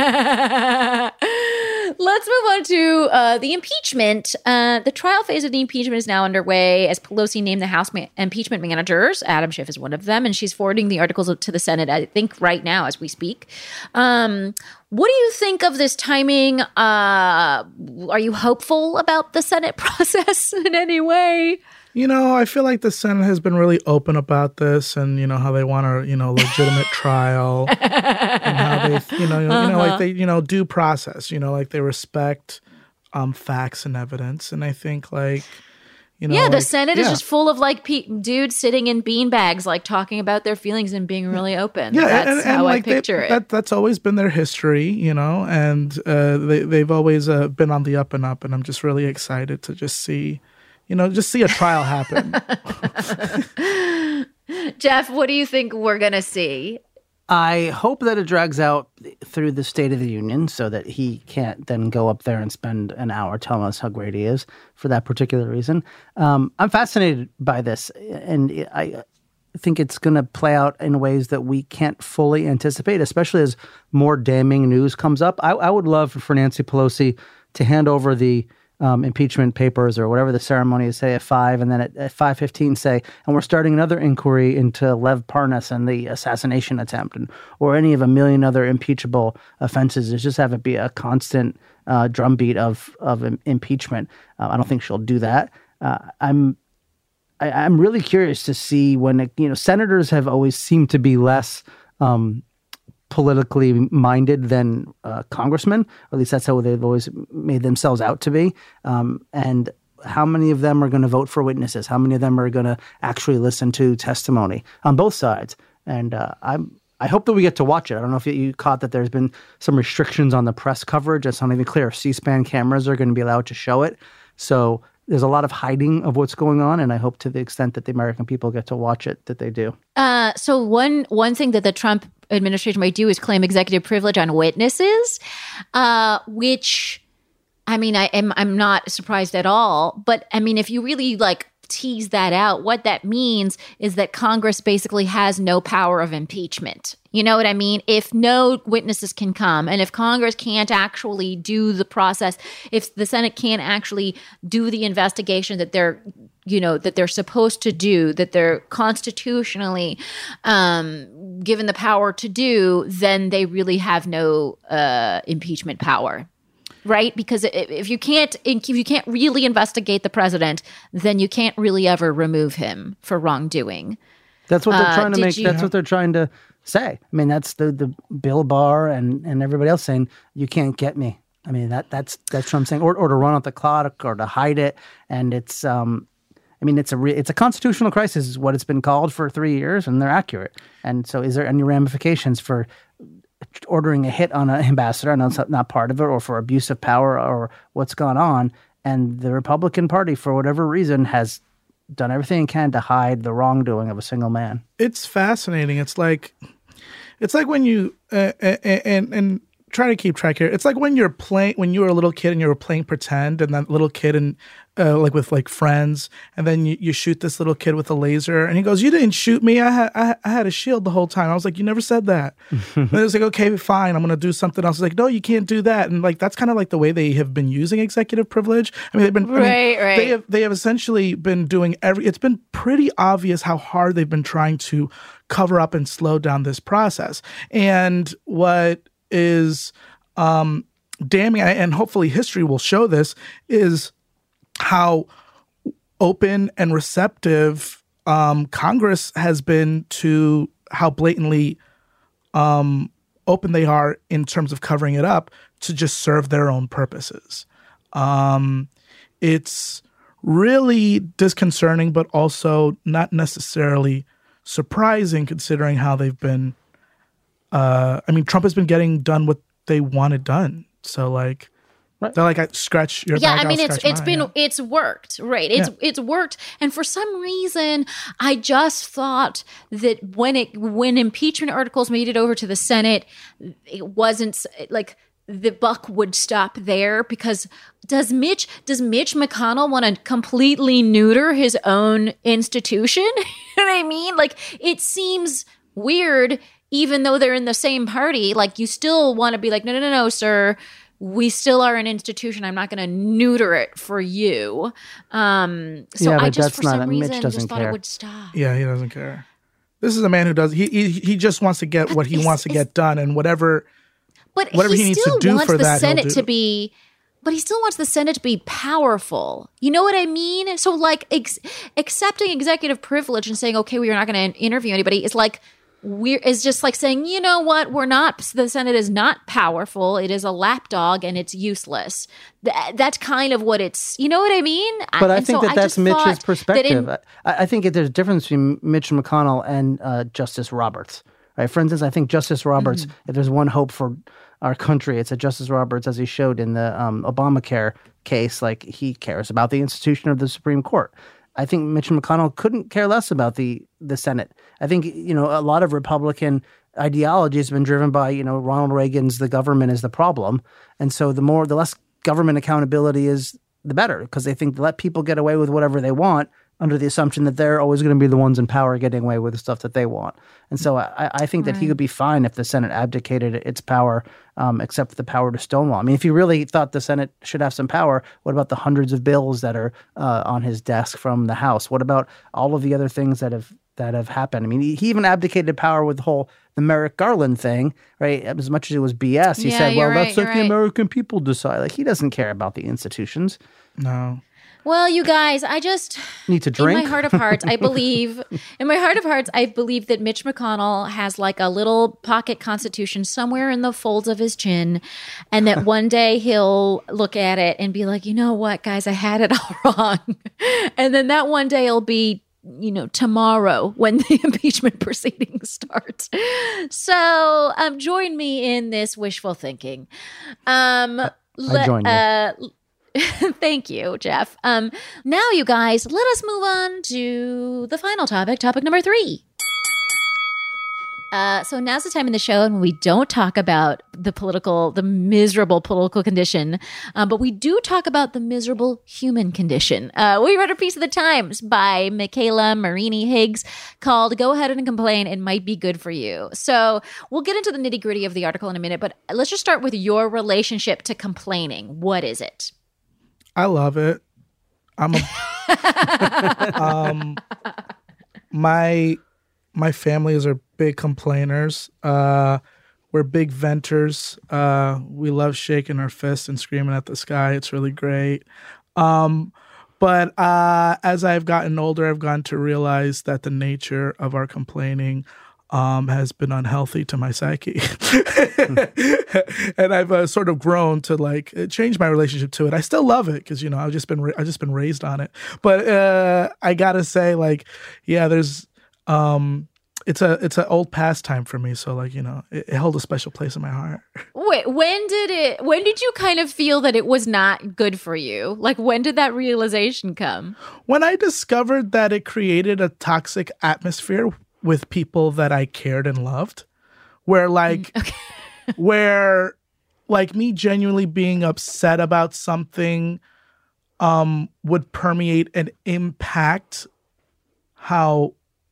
Let's move on to the impeachment. The trial phase of the impeachment is now underway as Pelosi named the House impeachment managers. Adam Schiff is one of them, and she's forwarding the articles to the Senate, I think, right now as we speak. What do you think of this timing? Are you hopeful about the Senate process in any way? I feel like the Senate has been really open about this, and how they want a legitimate trial, and how they like they due process, like they respect facts and evidence, and I think the Senate is just full of dudes sitting in beanbags, talking about their feelings and being really open. Yeah, that's how I picture it. That's always been their history, and they've always been on the up and up, and I'm just really excited to just see a trial happen. Jeff, what do you think we're going to see? I hope that it drags out through the State of the Union so that he can't then go up there and spend an hour telling us how great he is for that particular reason. I'm fascinated by this, and I think it's going to play out in ways that we can't fully anticipate, especially as more damning news comes up. I would love for Nancy Pelosi to hand over the impeachment papers or whatever the ceremony is, say at 5, and then at 5:15 say, and we're starting another inquiry into Lev Parnas and the assassination attempt, or any of a million other impeachable offenses. It's just have it be a constant drumbeat of impeachment. I don't think she'll do that. I'm really curious to see when senators have always seemed to be less politically minded than congressmen, or at least that's how they've always made themselves out to be. And how many of them are going to vote for witnesses? How many of them are going to actually listen to testimony on both sides? And I hope that we get to watch it. I don't know if you caught that there's been some restrictions on the press coverage. It's not even clear if C-SPAN cameras are going to be allowed to show it. So there's a lot of hiding of what's going on, and I hope to the extent that the American people get to watch it, that they do. So one thing that the Trump administration might do is claim executive privilege on witnesses, which I mean, I'm not surprised at all. But I mean, if you really like tease that out, what that means is that Congress basically has no power of impeachment. You know what I mean? If no witnesses can come, and if Congress can't actually do the process, if the Senate can't actually do the investigation that they're supposed to do, that they're constitutionally given the power to do, then they really have no impeachment power. Right? Because if you can't really investigate the president, then you can't really ever remove him for wrongdoing. That's what they're trying to make. That's what they're trying to say. I mean, that's the Bill Barr and everybody else saying you can't get me. I mean, that's what I'm saying, or to run out the clock or to hide it. And it's I mean, it's a constitutional crisis, is what it's been called for 3 years, and they're accurate. And so, is there any ramifications for ordering a hit on an ambassador, and that's not part of it, or for abuse of power, or what's gone on? And the Republican Party, for whatever reason, has done everything it can to hide the wrongdoing of a single man. It's fascinating. It's like when you and try to keep track here. It's like when you were a little kid and you were playing pretend, and that little kid and like with like friends, and then you shoot this little kid with a laser, and he goes, "You didn't shoot me. I had a shield the whole time." I was like, "You never said that." And it was like, "Okay, fine. I'm going to do something else." I was like, "No, you can't do that." And like that's kind of like the way they have been using executive privilege. I mean, they've been right. They have essentially been doing it's been pretty obvious how hard they've been trying to cover up and slow down this process. And what is damning, and hopefully history will show this, is how open and receptive Congress has been to how blatantly open they are in terms of covering it up to just serve their own purposes. It's really disconcerting, but also not necessarily surprising, considering how they've been. I mean, Trump has been getting done what they wanted done. So like, right. They're like, I scratch your back. Yeah, I mean, it's it's worked, right? It's worked, and for some reason, I just thought that when impeachment articles made it over to the Senate, it wasn't like the buck would stop there, because does Mitch McConnell want to completely neuter his own institution? You know what I mean? Like, it seems weird, even though they're in the same party. Like, you still want to be like, no, sir. We still are an institution. I'm not going to neuter it for you. I just, for some reason, just thought it would stop. Yeah, he doesn't care. This is a man who does. He just wants to get what he wants to get done, and whatever he needs to do for that, But he still wants the Senate to be powerful. You know what I mean? So, like, accepting executive privilege and saying, okay, we are not going to interview anybody is like. Is just like saying, you know what, the Senate is not powerful. It is a lapdog and it's useless. That's kind of what it's, you know what I mean? But I think that's Mitch's perspective. I think there's a difference between Mitch McConnell and Justice Roberts. Right? For instance, I think Justice Roberts, if there's one hope for our country, it's that Justice Roberts, as he showed in the Obamacare case, like, he cares about the institution of the Supreme Court. I think Mitch McConnell couldn't care less about the Senate. I think, a lot of Republican ideology has been driven by, Ronald Reagan's "the government is the problem." And so the less government accountability is, the better, because they think to let people get away with whatever they want under the assumption that they're always going to be the ones in power getting away with the stuff that they want. And so I think that he would be fine if the Senate abdicated its power, except for the power to stonewall. I mean, if he really thought the Senate should have some power, what about the hundreds of bills that are on his desk from the House? What about all of the other things that have happened? I mean, he even abdicated power with the Merrick Garland thing, right? As much as it was BS, he said, well, let's let the American people decide. Like, he doesn't care about the institutions. No. Well, you guys, I just need to drink. In my heart of hearts, I believe that Mitch McConnell has like a little pocket constitution somewhere in the folds of his chin, and that one day he'll look at it and be like, you know what, guys, I had it all wrong. And then that one day will be, tomorrow when the impeachment proceedings start. So join me in this wishful thinking. I join you. Thank you, Jeff. Now, you guys, let us move on to the final topic number 3. So now's the time in the show when we don't talk about the miserable political condition, but we do talk about the miserable human condition. We read a piece of the Times by Michaela Marini Higgs called "Go Ahead and Complain, It Might Be Good for You." So we'll get into the nitty gritty of the article in a minute, but let's just start with your relationship to complaining. What is it? I love it. My families are big complainers. We're big venters. We love shaking our fists and screaming at the sky. It's really great. But as I've gotten older, I've gotten to realize that the nature of our complaining has been unhealthy to my psyche. And I've sort of grown to change my relationship to it. I still love it because, I've just been raised on it. But I gotta say, there's it's an old pastime for me. So it held a special place in my heart. Wait, when did you kind of feel that it was not good for you? Like, when did that realization come? When I discovered that it created a toxic atmosphere with people that I cared and loved, where where me genuinely being upset about something would permeate and impact how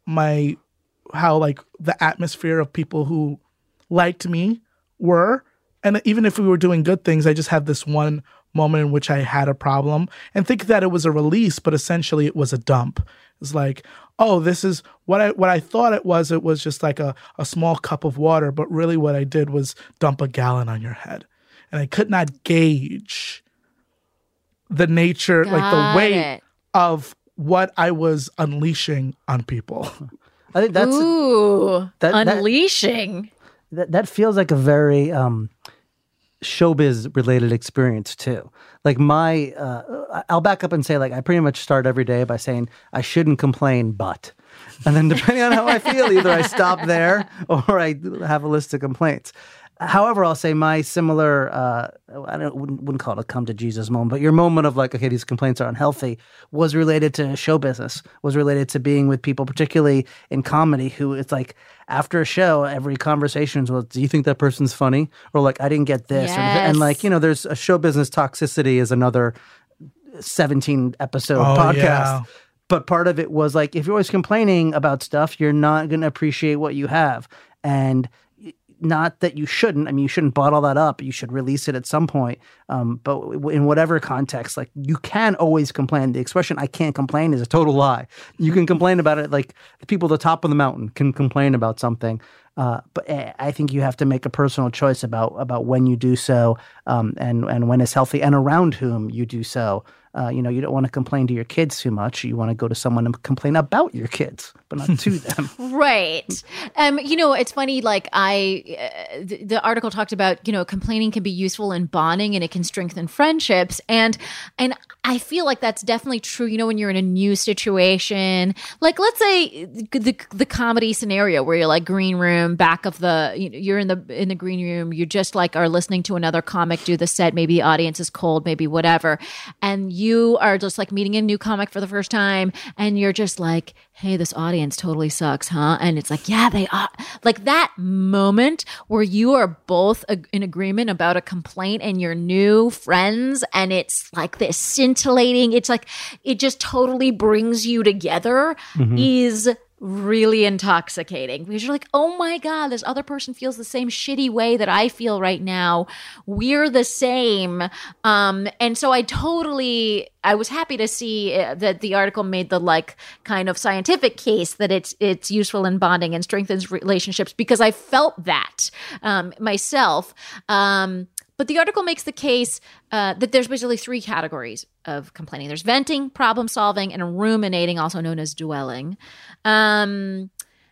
the atmosphere of people who liked me were. And even if we were doing good things, I just had this one moment in which I had a problem and think that it was a release, but essentially it was a dump. It's like, oh, this is what I thought it was. It was just like a small cup of water, but really what I did was dump a gallon on your head. And I could not gauge the nature, the weight of what I was unleashing on people. I think that's unleashing. That feels like a very showbiz related experience too. I'll back up and say I pretty much start every day by saying I shouldn't complain, but, and then depending on how I feel, either I stop there or I have a list of complaints. However, I'll say my similar, wouldn't call it a come to Jesus moment, but your moment of okay, these complaints are unhealthy was related to show business, was related to being with people, particularly in comedy, who it's after a show, every conversation was, do you think that person's funny? Or I didn't get this. Yes. And there's a show business toxicity is another 17 episode podcast. Yeah. But part of it was if you're always complaining about stuff, you're not going to appreciate what you have. And not that you shouldn't. I mean, you shouldn't bottle that up. You should release it at some point. But in whatever context, you can always complain. The expression "I can't complain" is a total lie. You can complain about it. The people at the top of the mountain can complain about something. But I think you have to make a personal choice about when you do so, and when it's healthy, and around whom you do so. You don't want to complain to your kids too much. You want to go to someone and complain about your kids, but not to them. Right. It's funny. The article talked about, complaining can be useful in bonding and it can strengthen friendships. And I feel like that's definitely true. When you're in a new situation, let's say the comedy scenario where you're green room, back of you're in the green room. You just are listening to another comic do the set. Maybe the audience is cold, maybe whatever. And you are just meeting a new comic for the first time and you're just hey, this audience totally sucks, huh? And it's yeah, they are. That moment where you are both in agreement about a complaint and you're new friends and it's this scintillating, it's it just totally brings you together is really intoxicating because you're oh my God, this other person feels the same shitty way that I feel right now. We're the same. And so I was happy to see that the article made the kind of scientific case that it's useful in bonding and strengthens relationships because I felt that myself. But the article makes the case that there's basically three categories of complaining. There's venting, problem solving, and ruminating, also known as dwelling. And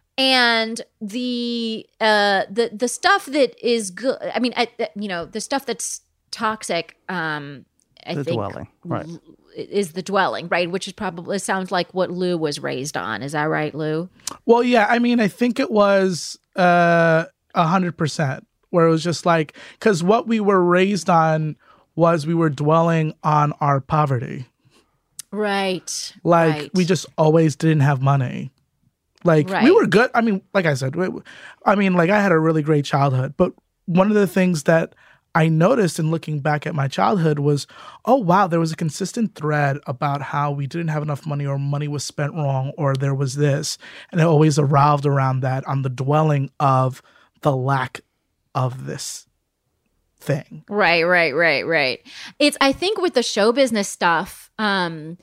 the stuff that is good, I mean, the stuff that's toxic, I think dwelling, right, is the dwelling, right? Which is probably, it sounds like what Lou was raised on. Is that right, Lou? Well, yeah. I mean, I think it was 100%. Where it was just because what we were raised on was we were dwelling on our poverty. Right. We just always didn't have money. Like Right. we were good. I mean, like I said, I had a really great childhood. But one of the things that I noticed in looking back at my childhood was, oh, wow, there was a consistent thread about how we didn't have enough money or money was spent wrong or there was this. And it always revolved around that, on the dwelling of the lack of this thing. Right. It's, I think with the show business stuff, like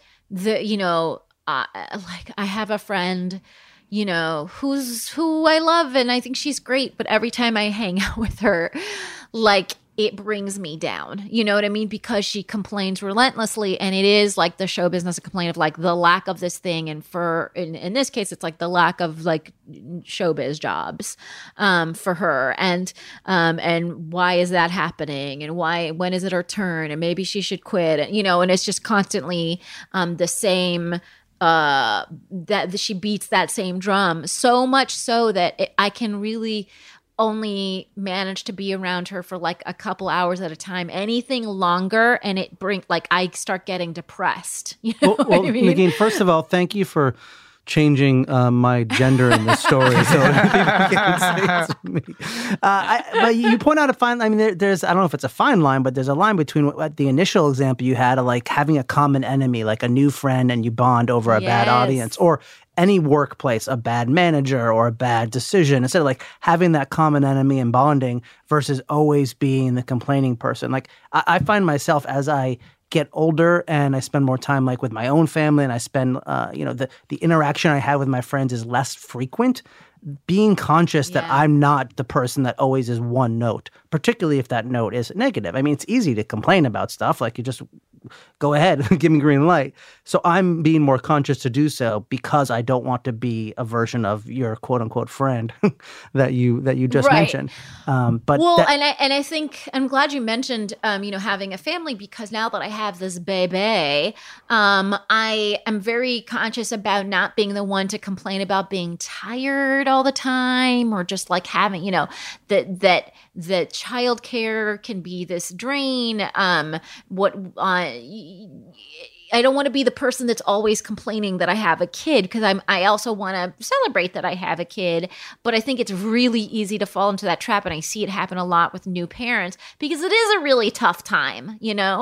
I have a friend, who I love and I think she's great, but every time I hang out with her, like it brings me down. You know what I mean? Because she complains relentlessly, and it is like the show business complaint of like the lack of this thing, and in this case, it's like the lack of like showbiz jobs for her, and why is that happening, and when is it her turn, and maybe she should quit, and it's just constantly the same. That she beats that same drum so much so that I can really only manage to be around her for like a couple hours at a time. Anything longer, and I start getting depressed. You know what I mean? Negin, first of all, thank you for changing my gender in this story so people can say it's me. But you point out a fine line. I mean, there's, I don't know if it's a fine line, but there's a line between what the initial example you had of like having a common enemy, like a new friend, and you bond over a bad audience, or any workplace, a bad manager or a bad decision, instead of like having that common enemy and bonding versus always being the complaining person. Like I find myself, as I get older and I spend more time like with my own family, and I spend, the interaction I have with my friends is less frequent, being conscious that I'm not the person that always is one note, particularly if that note is negative. I mean, it's easy to complain about stuff. Like you just go ahead, give me green light. So I'm being more conscious to do so because I don't want to be a version of your quote unquote friend that you just mentioned. And I think I'm glad you mentioned, having a family, because now that I have this baby, I am very conscious about not being the one to complain about being tired all the time, or just like having, that childcare can be this drain. I don't want to be the person that's always complaining that I have a kid, because I also want to celebrate that I have a kid. But I think it's really easy to fall into that trap, and I see it happen a lot with new parents, because it is a really tough time,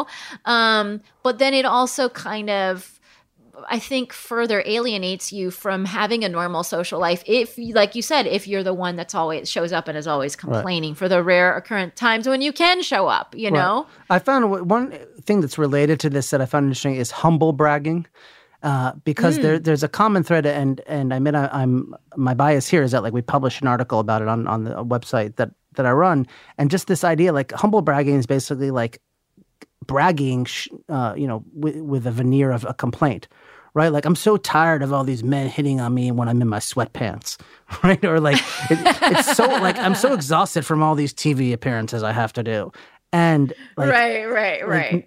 But then it also kind of, I think, further alienates you from having a normal social life. If, like you said, if you're the one that's always shows up and is always complaining for the rare occurrent times when you can show up, know? I found one thing that's related to this that I found interesting is humble bragging. Because there's a common thread, and I admit I'm my bias here is that like we published an article about it on the website that I run, and just this idea, like humble bragging is basically like bragging, with a veneer of a complaint, right? Like, I'm so tired of all these men hitting on me when I'm in my sweatpants, right? Or like, it's so like, I'm so exhausted from all these TV appearances I have to do. And like, right. Like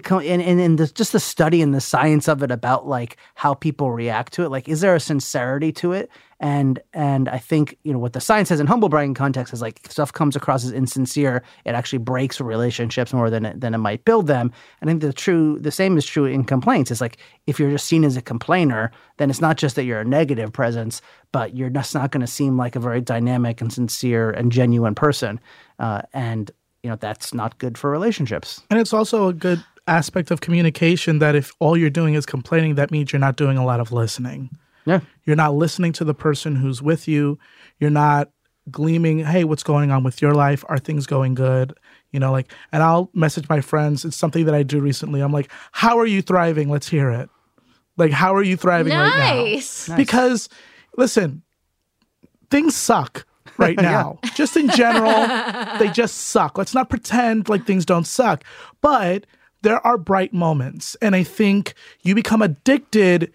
just the study and the science of it about like how people react to it, like, is there a sincerity to it? And I think, what the science says in humble bragging context is like, if stuff comes across as insincere, it actually breaks relationships more than it might build them. And I think the same is true in complaints. It's like, if you're just seen as a complainer, then it's not just that you're a negative presence, but you're just not going to seem like a very dynamic and sincere and genuine person. And that's not good for relationships. And it's also a good aspect of communication that if all you're doing is complaining, that means you're not doing a lot of listening. Yeah. You're not listening to the person who's with you. You're not gleaming, hey, what's going on with your life? Are things going good? And I'll message my friends. It's something that I do recently. I'm like, how are you thriving? Let's hear it. Like, how are you thriving right now? Nice. Because, listen, things suck right now. Just in general, they just suck. Let's not pretend like things don't suck. But there are bright moments. And I think you become addicted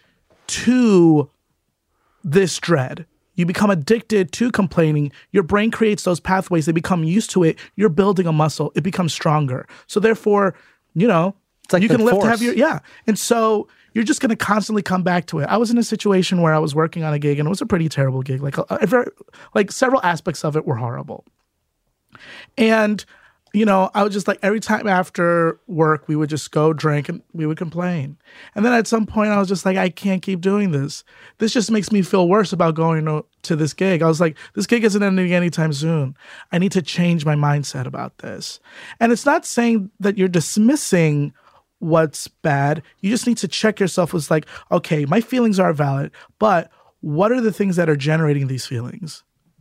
to this dread. You become addicted to complaining. Your brain creates those pathways. They become used to it. You're building a muscle. It becomes stronger. So therefore, it's like you can lift heavier. And so you're just going to constantly come back to it. I was in a situation where I was working on a gig, and it was a pretty terrible gig. Like several aspects of it were horrible. And I would just like every time after work, we would just go drink and we would complain. And then at some point, I was just like, I can't keep doing this. This just makes me feel worse about going to this gig. I was like, this gig isn't ending anytime soon. I need to change my mindset about this. And it's not saying that you're dismissing what's bad. You just need to check yourself as like, okay, my feelings are valid, but what are the things that are generating these feelings?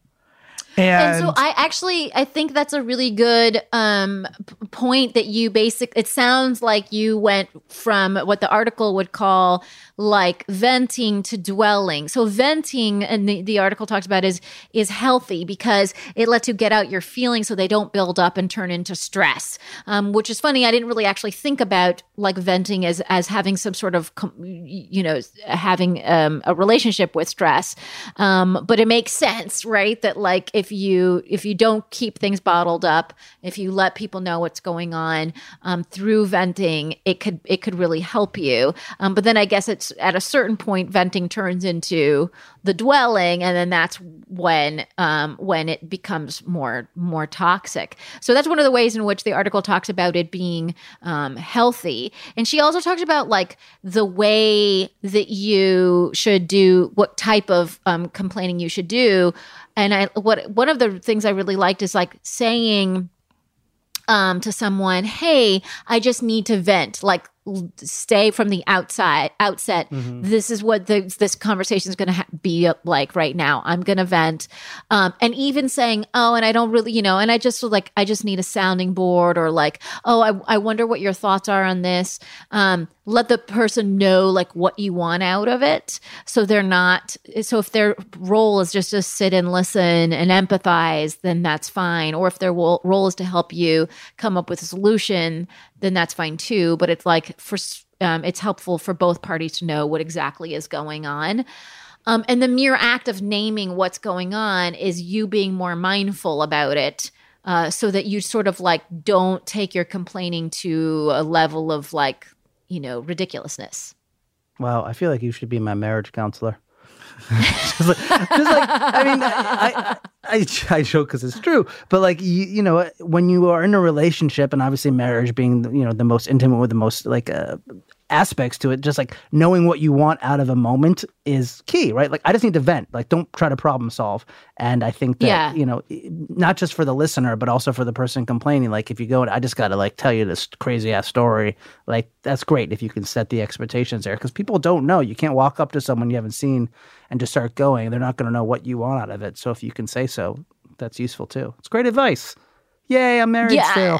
And so I think that's a really good point that it sounds like you went from what the article would call like venting to dwelling. So venting, and the article talks about is healthy because it lets you get out your feelings so they don't build up and turn into stress, which is funny. I didn't really actually think about like venting as having some sort of, having a relationship with stress. But it makes sense, right? That like if you don't keep things bottled up, if you let people know what's going on through venting, it could really help you. But then I guess it's at a certain point, venting turns into the dwelling, and then that's when it becomes more toxic. So that's one of the ways in which the article talks about it being healthy. And she also talks about like the way that you should do, what type of complaining you should do. And one of the things I really liked is like saying to someone, hey, I just need to vent, like stay from the outset. Mm-hmm. This is what this conversation is going to be like right now. I'm going to vent. And even saying, oh, and I don't really, and I just need a sounding board, or like, oh, I wonder what your thoughts are on this. Let the person know like what you want out of it. So if their role is just to sit and listen and empathize, then that's fine. Or if their role is to help you come up with a solution, then that's fine too. But it's like it's helpful for both parties to know what exactly is going on. And the mere act of naming what's going on is you being more mindful about it, so that you sort of like don't take your complaining to a level of like, ridiculousness. Wow, I feel like you should be my marriage counselor. I mean, I joke because it's true, but like when you are in a relationship, and obviously marriage being the most intimate with the most like aspects to it, just like knowing what you want out of a moment is key, right? Like I just need to vent, like don't try to problem solve. And I think that not just for the listener, but also for the person complaining. Like if you go, I just got to like tell you this crazy ass story. Like that's great if you can set the expectations there, because people don't know. You can't walk up to someone you haven't seen and just start going. They're not going to know what you want out of it. So if you can say so, that's useful too. It's great advice. Yay, I'm married still.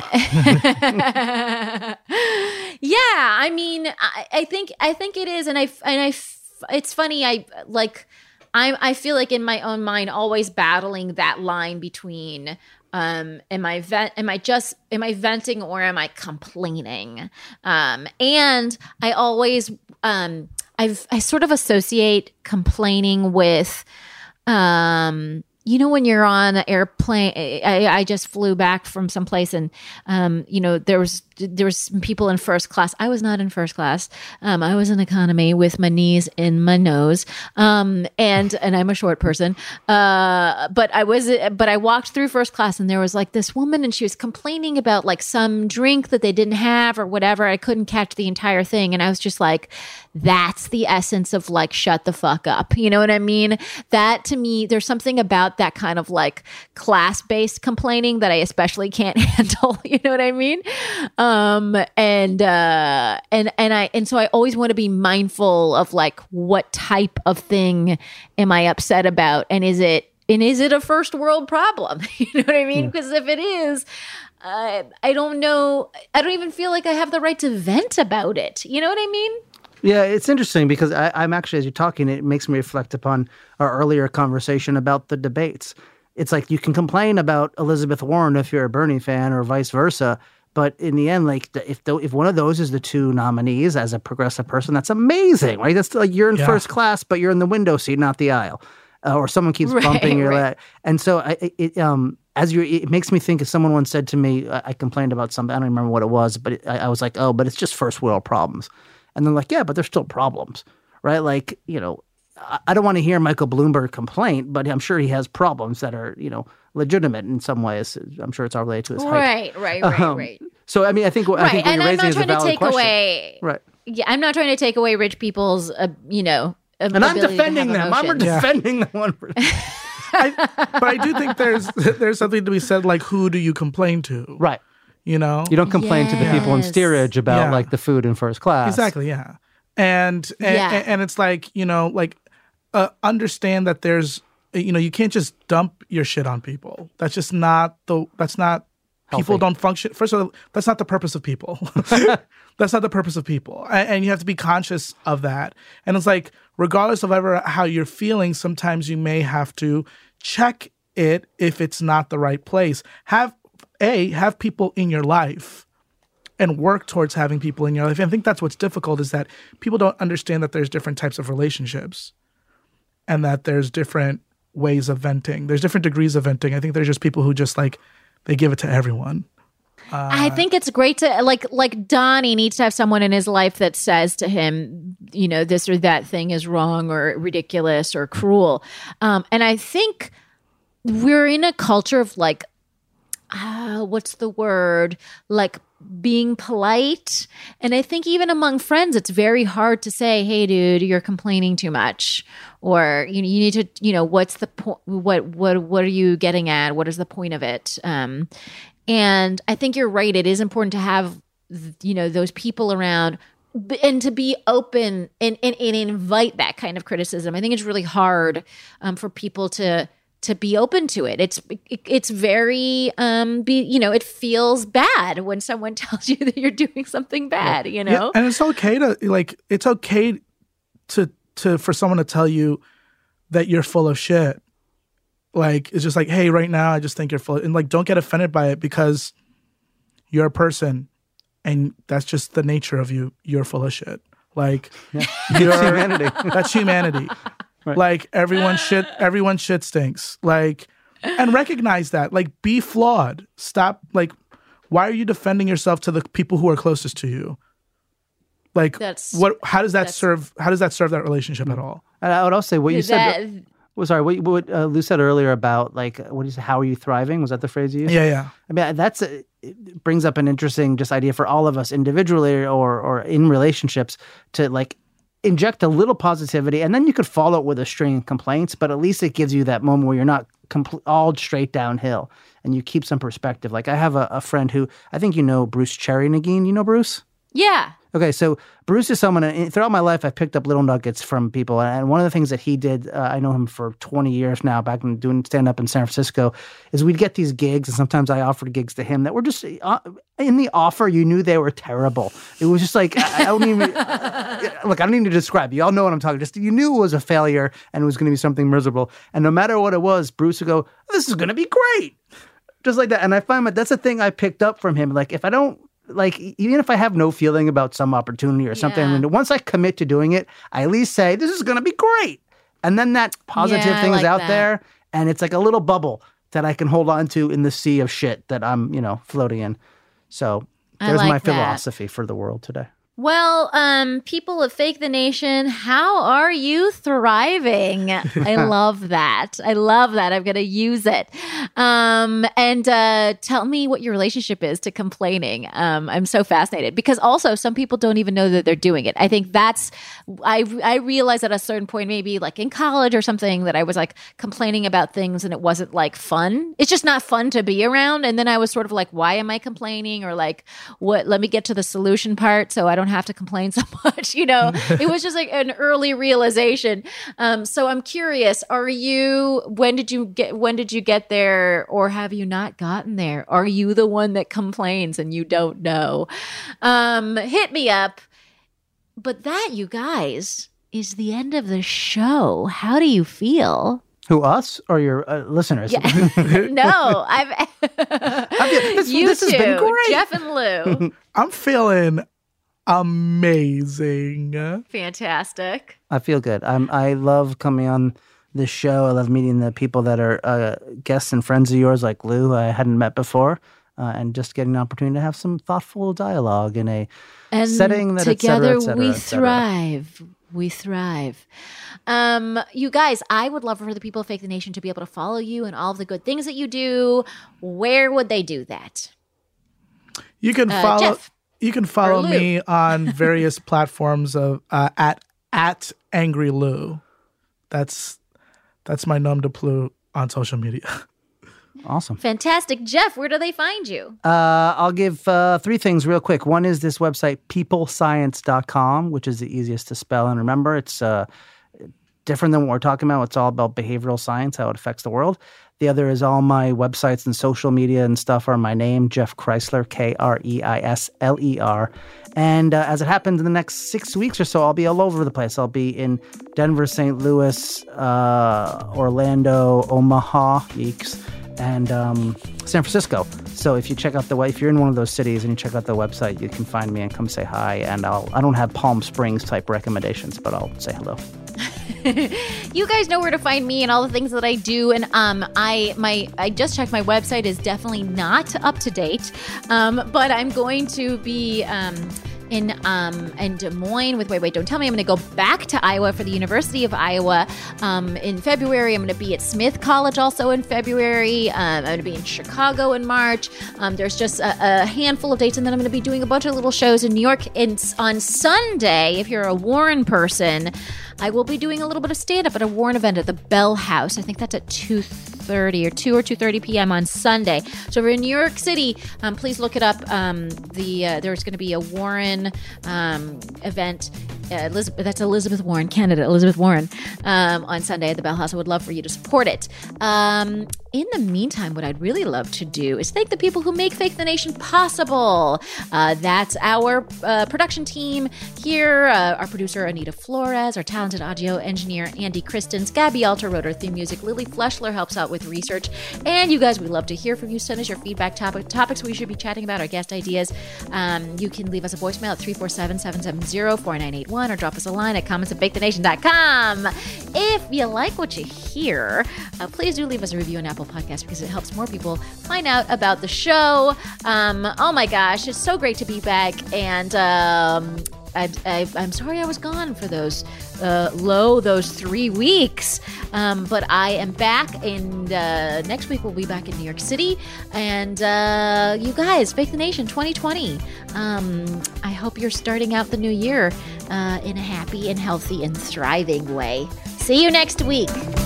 Yeah, I mean, I think it is, and it's funny. I feel like in my own mind, always battling that line between am I venting or am I complaining? And I always I sort of associate complaining with when you're on an airplane, I just flew back from someplace, and there was some people in first class. I was not in first class. I was in economy with my knees in my nose, and I'm a short person. But I walked through first class, and there was like this woman, and she was complaining about like some drink that they didn't have or whatever. I couldn't catch the entire thing, and I was just like, that's the essence of like shut the fuck up. You know what I mean? That to me, there's something about that kind of like class-based complaining that I especially can't handle. You know what I mean? So I always want to be mindful of like what type of thing am I upset about, and is it a first world problem? You know what I mean? Because if it is, I don't know. I don't even feel like I have the right to vent about it. You know what I mean? Yeah, it's interesting because I'm actually, as you're talking, it makes me reflect upon our earlier conversation about the debates. It's like you can complain about Elizabeth Warren if you're a Bernie fan or vice versa, but in the end, like if one of those is the two nominees as a progressive person, that's amazing, right? That's like you're in first class, but you're in the window seat, not the aisle, or someone keeps bumping your leg. And so it makes me think. If someone once said to me, I complained about something, I don't remember what it was, but I was like, oh, but it's just first world problems. And they're like, yeah, but there's still problems, right? Like, I don't want to hear Michael Bloomberg complain, but I'm sure he has problems that are, legitimate in some ways. I'm sure it's all related to his height. Right. So, I mean, I think what you're and I'm raising not is a trying to valid take question. away. Right. Yeah, I'm not trying to take away rich people's, And I'm ability to defending have them. I'm emotions. defending the 1%. But I do think there's something to be said, like, who do you complain to? Right. You know? You don't complain to the people in Yes. steerage about Yeah. like the food in first class. Exactly, yeah. And it's like, understand that there's, you can't just dump your shit on people. That's just not people Healthy. don't function. First of all, that's not the purpose of people. That's not the purpose of people. And you have to be conscious of that. And it's like, regardless of ever how you're feeling, sometimes you may have to check it if it's not the right place. Have people in your life and work towards having people in your life. And I think that's what's difficult, is that people don't understand that there's different types of relationships and that there's different ways of venting. There's different degrees of venting. I think there's just people who just like, they give it to everyone. I think it's great to like Donnie needs to have someone in his life that says to him, this or that thing is wrong or ridiculous or cruel. And I think we're in a culture of like, what's the word? Like being polite. And I think even among friends, it's very hard to say, hey, dude, you're complaining too much. Or, you need to, what's the point? What are you getting at? What is the point of it? And I think you're right. It is important to have, those people around and to be open and invite that kind of criticism. I think it's really hard for people to be open to it. It's very, it feels bad when someone tells you that you're doing something bad, Yeah, and it's okay to for someone to tell you that you're full of shit. Like, it's just like, hey, right now, I just think you're full of, and like, don't get offended by it because you're a person and that's just the nature of you. You're full of shit. Like, It's humanity. That's humanity. Right. Like, everyone shit stinks. Like, and recognize that. Like, be flawed. Stop. Like, why are you defending yourself to the people who are closest to you? Like, how does that serve that relationship at all? And I would also say what you said. Sorry, what Lou said earlier about like, what do you say? How are you thriving? Was that the phrase you used? Yeah. I mean, it brings up an interesting just idea for all of us individually or in relationships to like inject a little positivity, and then you could follow it with a string of complaints. But at least it gives you that moment where you're not all straight downhill, and you keep some perspective. Like I have a friend who I think Bruce Cherry Nagin. You know Bruce? Yeah. Okay, so Bruce is someone, and throughout my life, I've picked up little nuggets from people. And one of the things that he did, I know him for 20 years now, back when doing stand-up in San Francisco, is we'd get these gigs, and sometimes I offered gigs to him that were just, in the offer, you knew they were terrible. It was just like, I don't even, look, I don't need to describe. You all know what I'm talking. Just you knew it was a failure, and it was going to be something miserable. And no matter what it was, Bruce would go, this is going to be great. Just like that. And I find that's a thing I picked up from him. Like, if I don't, like, even if I have no feeling about some opportunity or something, I mean, once I commit to doing it, I at least say, this is going to be great. And then that positive thing is out there, and it's like a little bubble that I can hold on to in the sea of shit that I'm, floating in. So there's my philosophy for the world today. Well, people of Fake the Nation, how are you thriving? I love that. I'm going to use it. And tell me what your relationship is to complaining. I'm so fascinated because also some people don't even know that they're doing it. I think I realized at a certain point, maybe like in college or something, that I was like complaining about things and it wasn't like fun. It's just not fun to be around. And then I was sort of like, why am I complaining? Or like, let me get to the solution part so I don't have to complain so much. It was just like an early realization. So I'm curious, when did you get there, or have you not gotten there? Are you the one that complains and you don't know? Hit me up. But that, you guthis is the end of the show. How do you feel? Who, us or your listeners? Yeah. No, this has been great. Jeff and Lou. I'm feeling amazing. Fantastic. I feel good. I love coming on this show. I love meeting the people that are guests and friends of yours, like Lou, who I hadn't met before, and just getting an opportunity to have some thoughtful dialogue in a setting that together et cetera, we et cetera. thrive. we thrive. You guys, I would love for the people of Fake the Nation to be able to follow you and all of the good things that you do. Where would they do that? You can follow. Jeff, you can follow Lou. me on various platforms of at Angry Lou. That's my nom de plume on social media. Awesome. Fantastic. Jeff, where do they find you? I'll give 3 things real quick. One is this website, peoplescience.com, which is the easiest to spell and remember. It's different than what we're talking about. It's all about behavioral science, how it affects the world. The other is all my websites and social media and stuff are my name, Jeff Kreisler, Kreisler. And as it happens in the next 6 weeks or so, I'll be all over the place. I'll be in Denver, St. Louis, Orlando, Omaha, Yeeks, and San Francisco. So if you check out if you're in one of those cities and you check out the website, you can find me and come say hi. And I don't have Palm Springs type recommendations, but I'll say hello. You guys know where to find me and all the things that I do, and I just checked, my website is definitely not up to date, but I'm going to be in Des Moines with Wait, Don't Tell Me. I'm going to go back to Iowa for the University of Iowa in February. I'm going to be at Smith College also in February. I'm going to be in Chicago in March. There's just a handful of dates, and then I'm going to be doing a bunch of little shows in New York. On Sunday, if you're a Warren person, I will be doing a little bit of stand-up at a Warren event at the Bell House. I think that's at 2:30 or 2 or 2:30 p.m. on Sunday. So if you're in New York City, please look it up. There's going to be a Warren event. That's Elizabeth Warren, candidate Elizabeth Warren, on Sunday at the Bell House. I would love for you to support it. In the meantime, what I'd really love to do is thank the people who make Fake the Nation possible. That's our production team here, our producer Anita Flores, our talented audio engineer Andy Christens, Gabby Alter wrote our theme music, Lily Fleshler helps out with research, and you guys, we love to hear from you. Send us your feedback, topics we should be chatting about, our guest ideas. You can leave us a voicemail at 347-770-4981 or drop us a line at comments@fakethenation.com. If you like what you hear, please do leave us a review on Apple Podcasts because it helps more people find out about the show. Oh my gosh, it's so great to be back, and I'm sorry I was gone for those 3 weeks, but I am back, and next week we'll be back in New York City, and you guys, Fake the Nation 2020. I hope you're starting out the new year in a happy and healthy and thriving way. See you next week.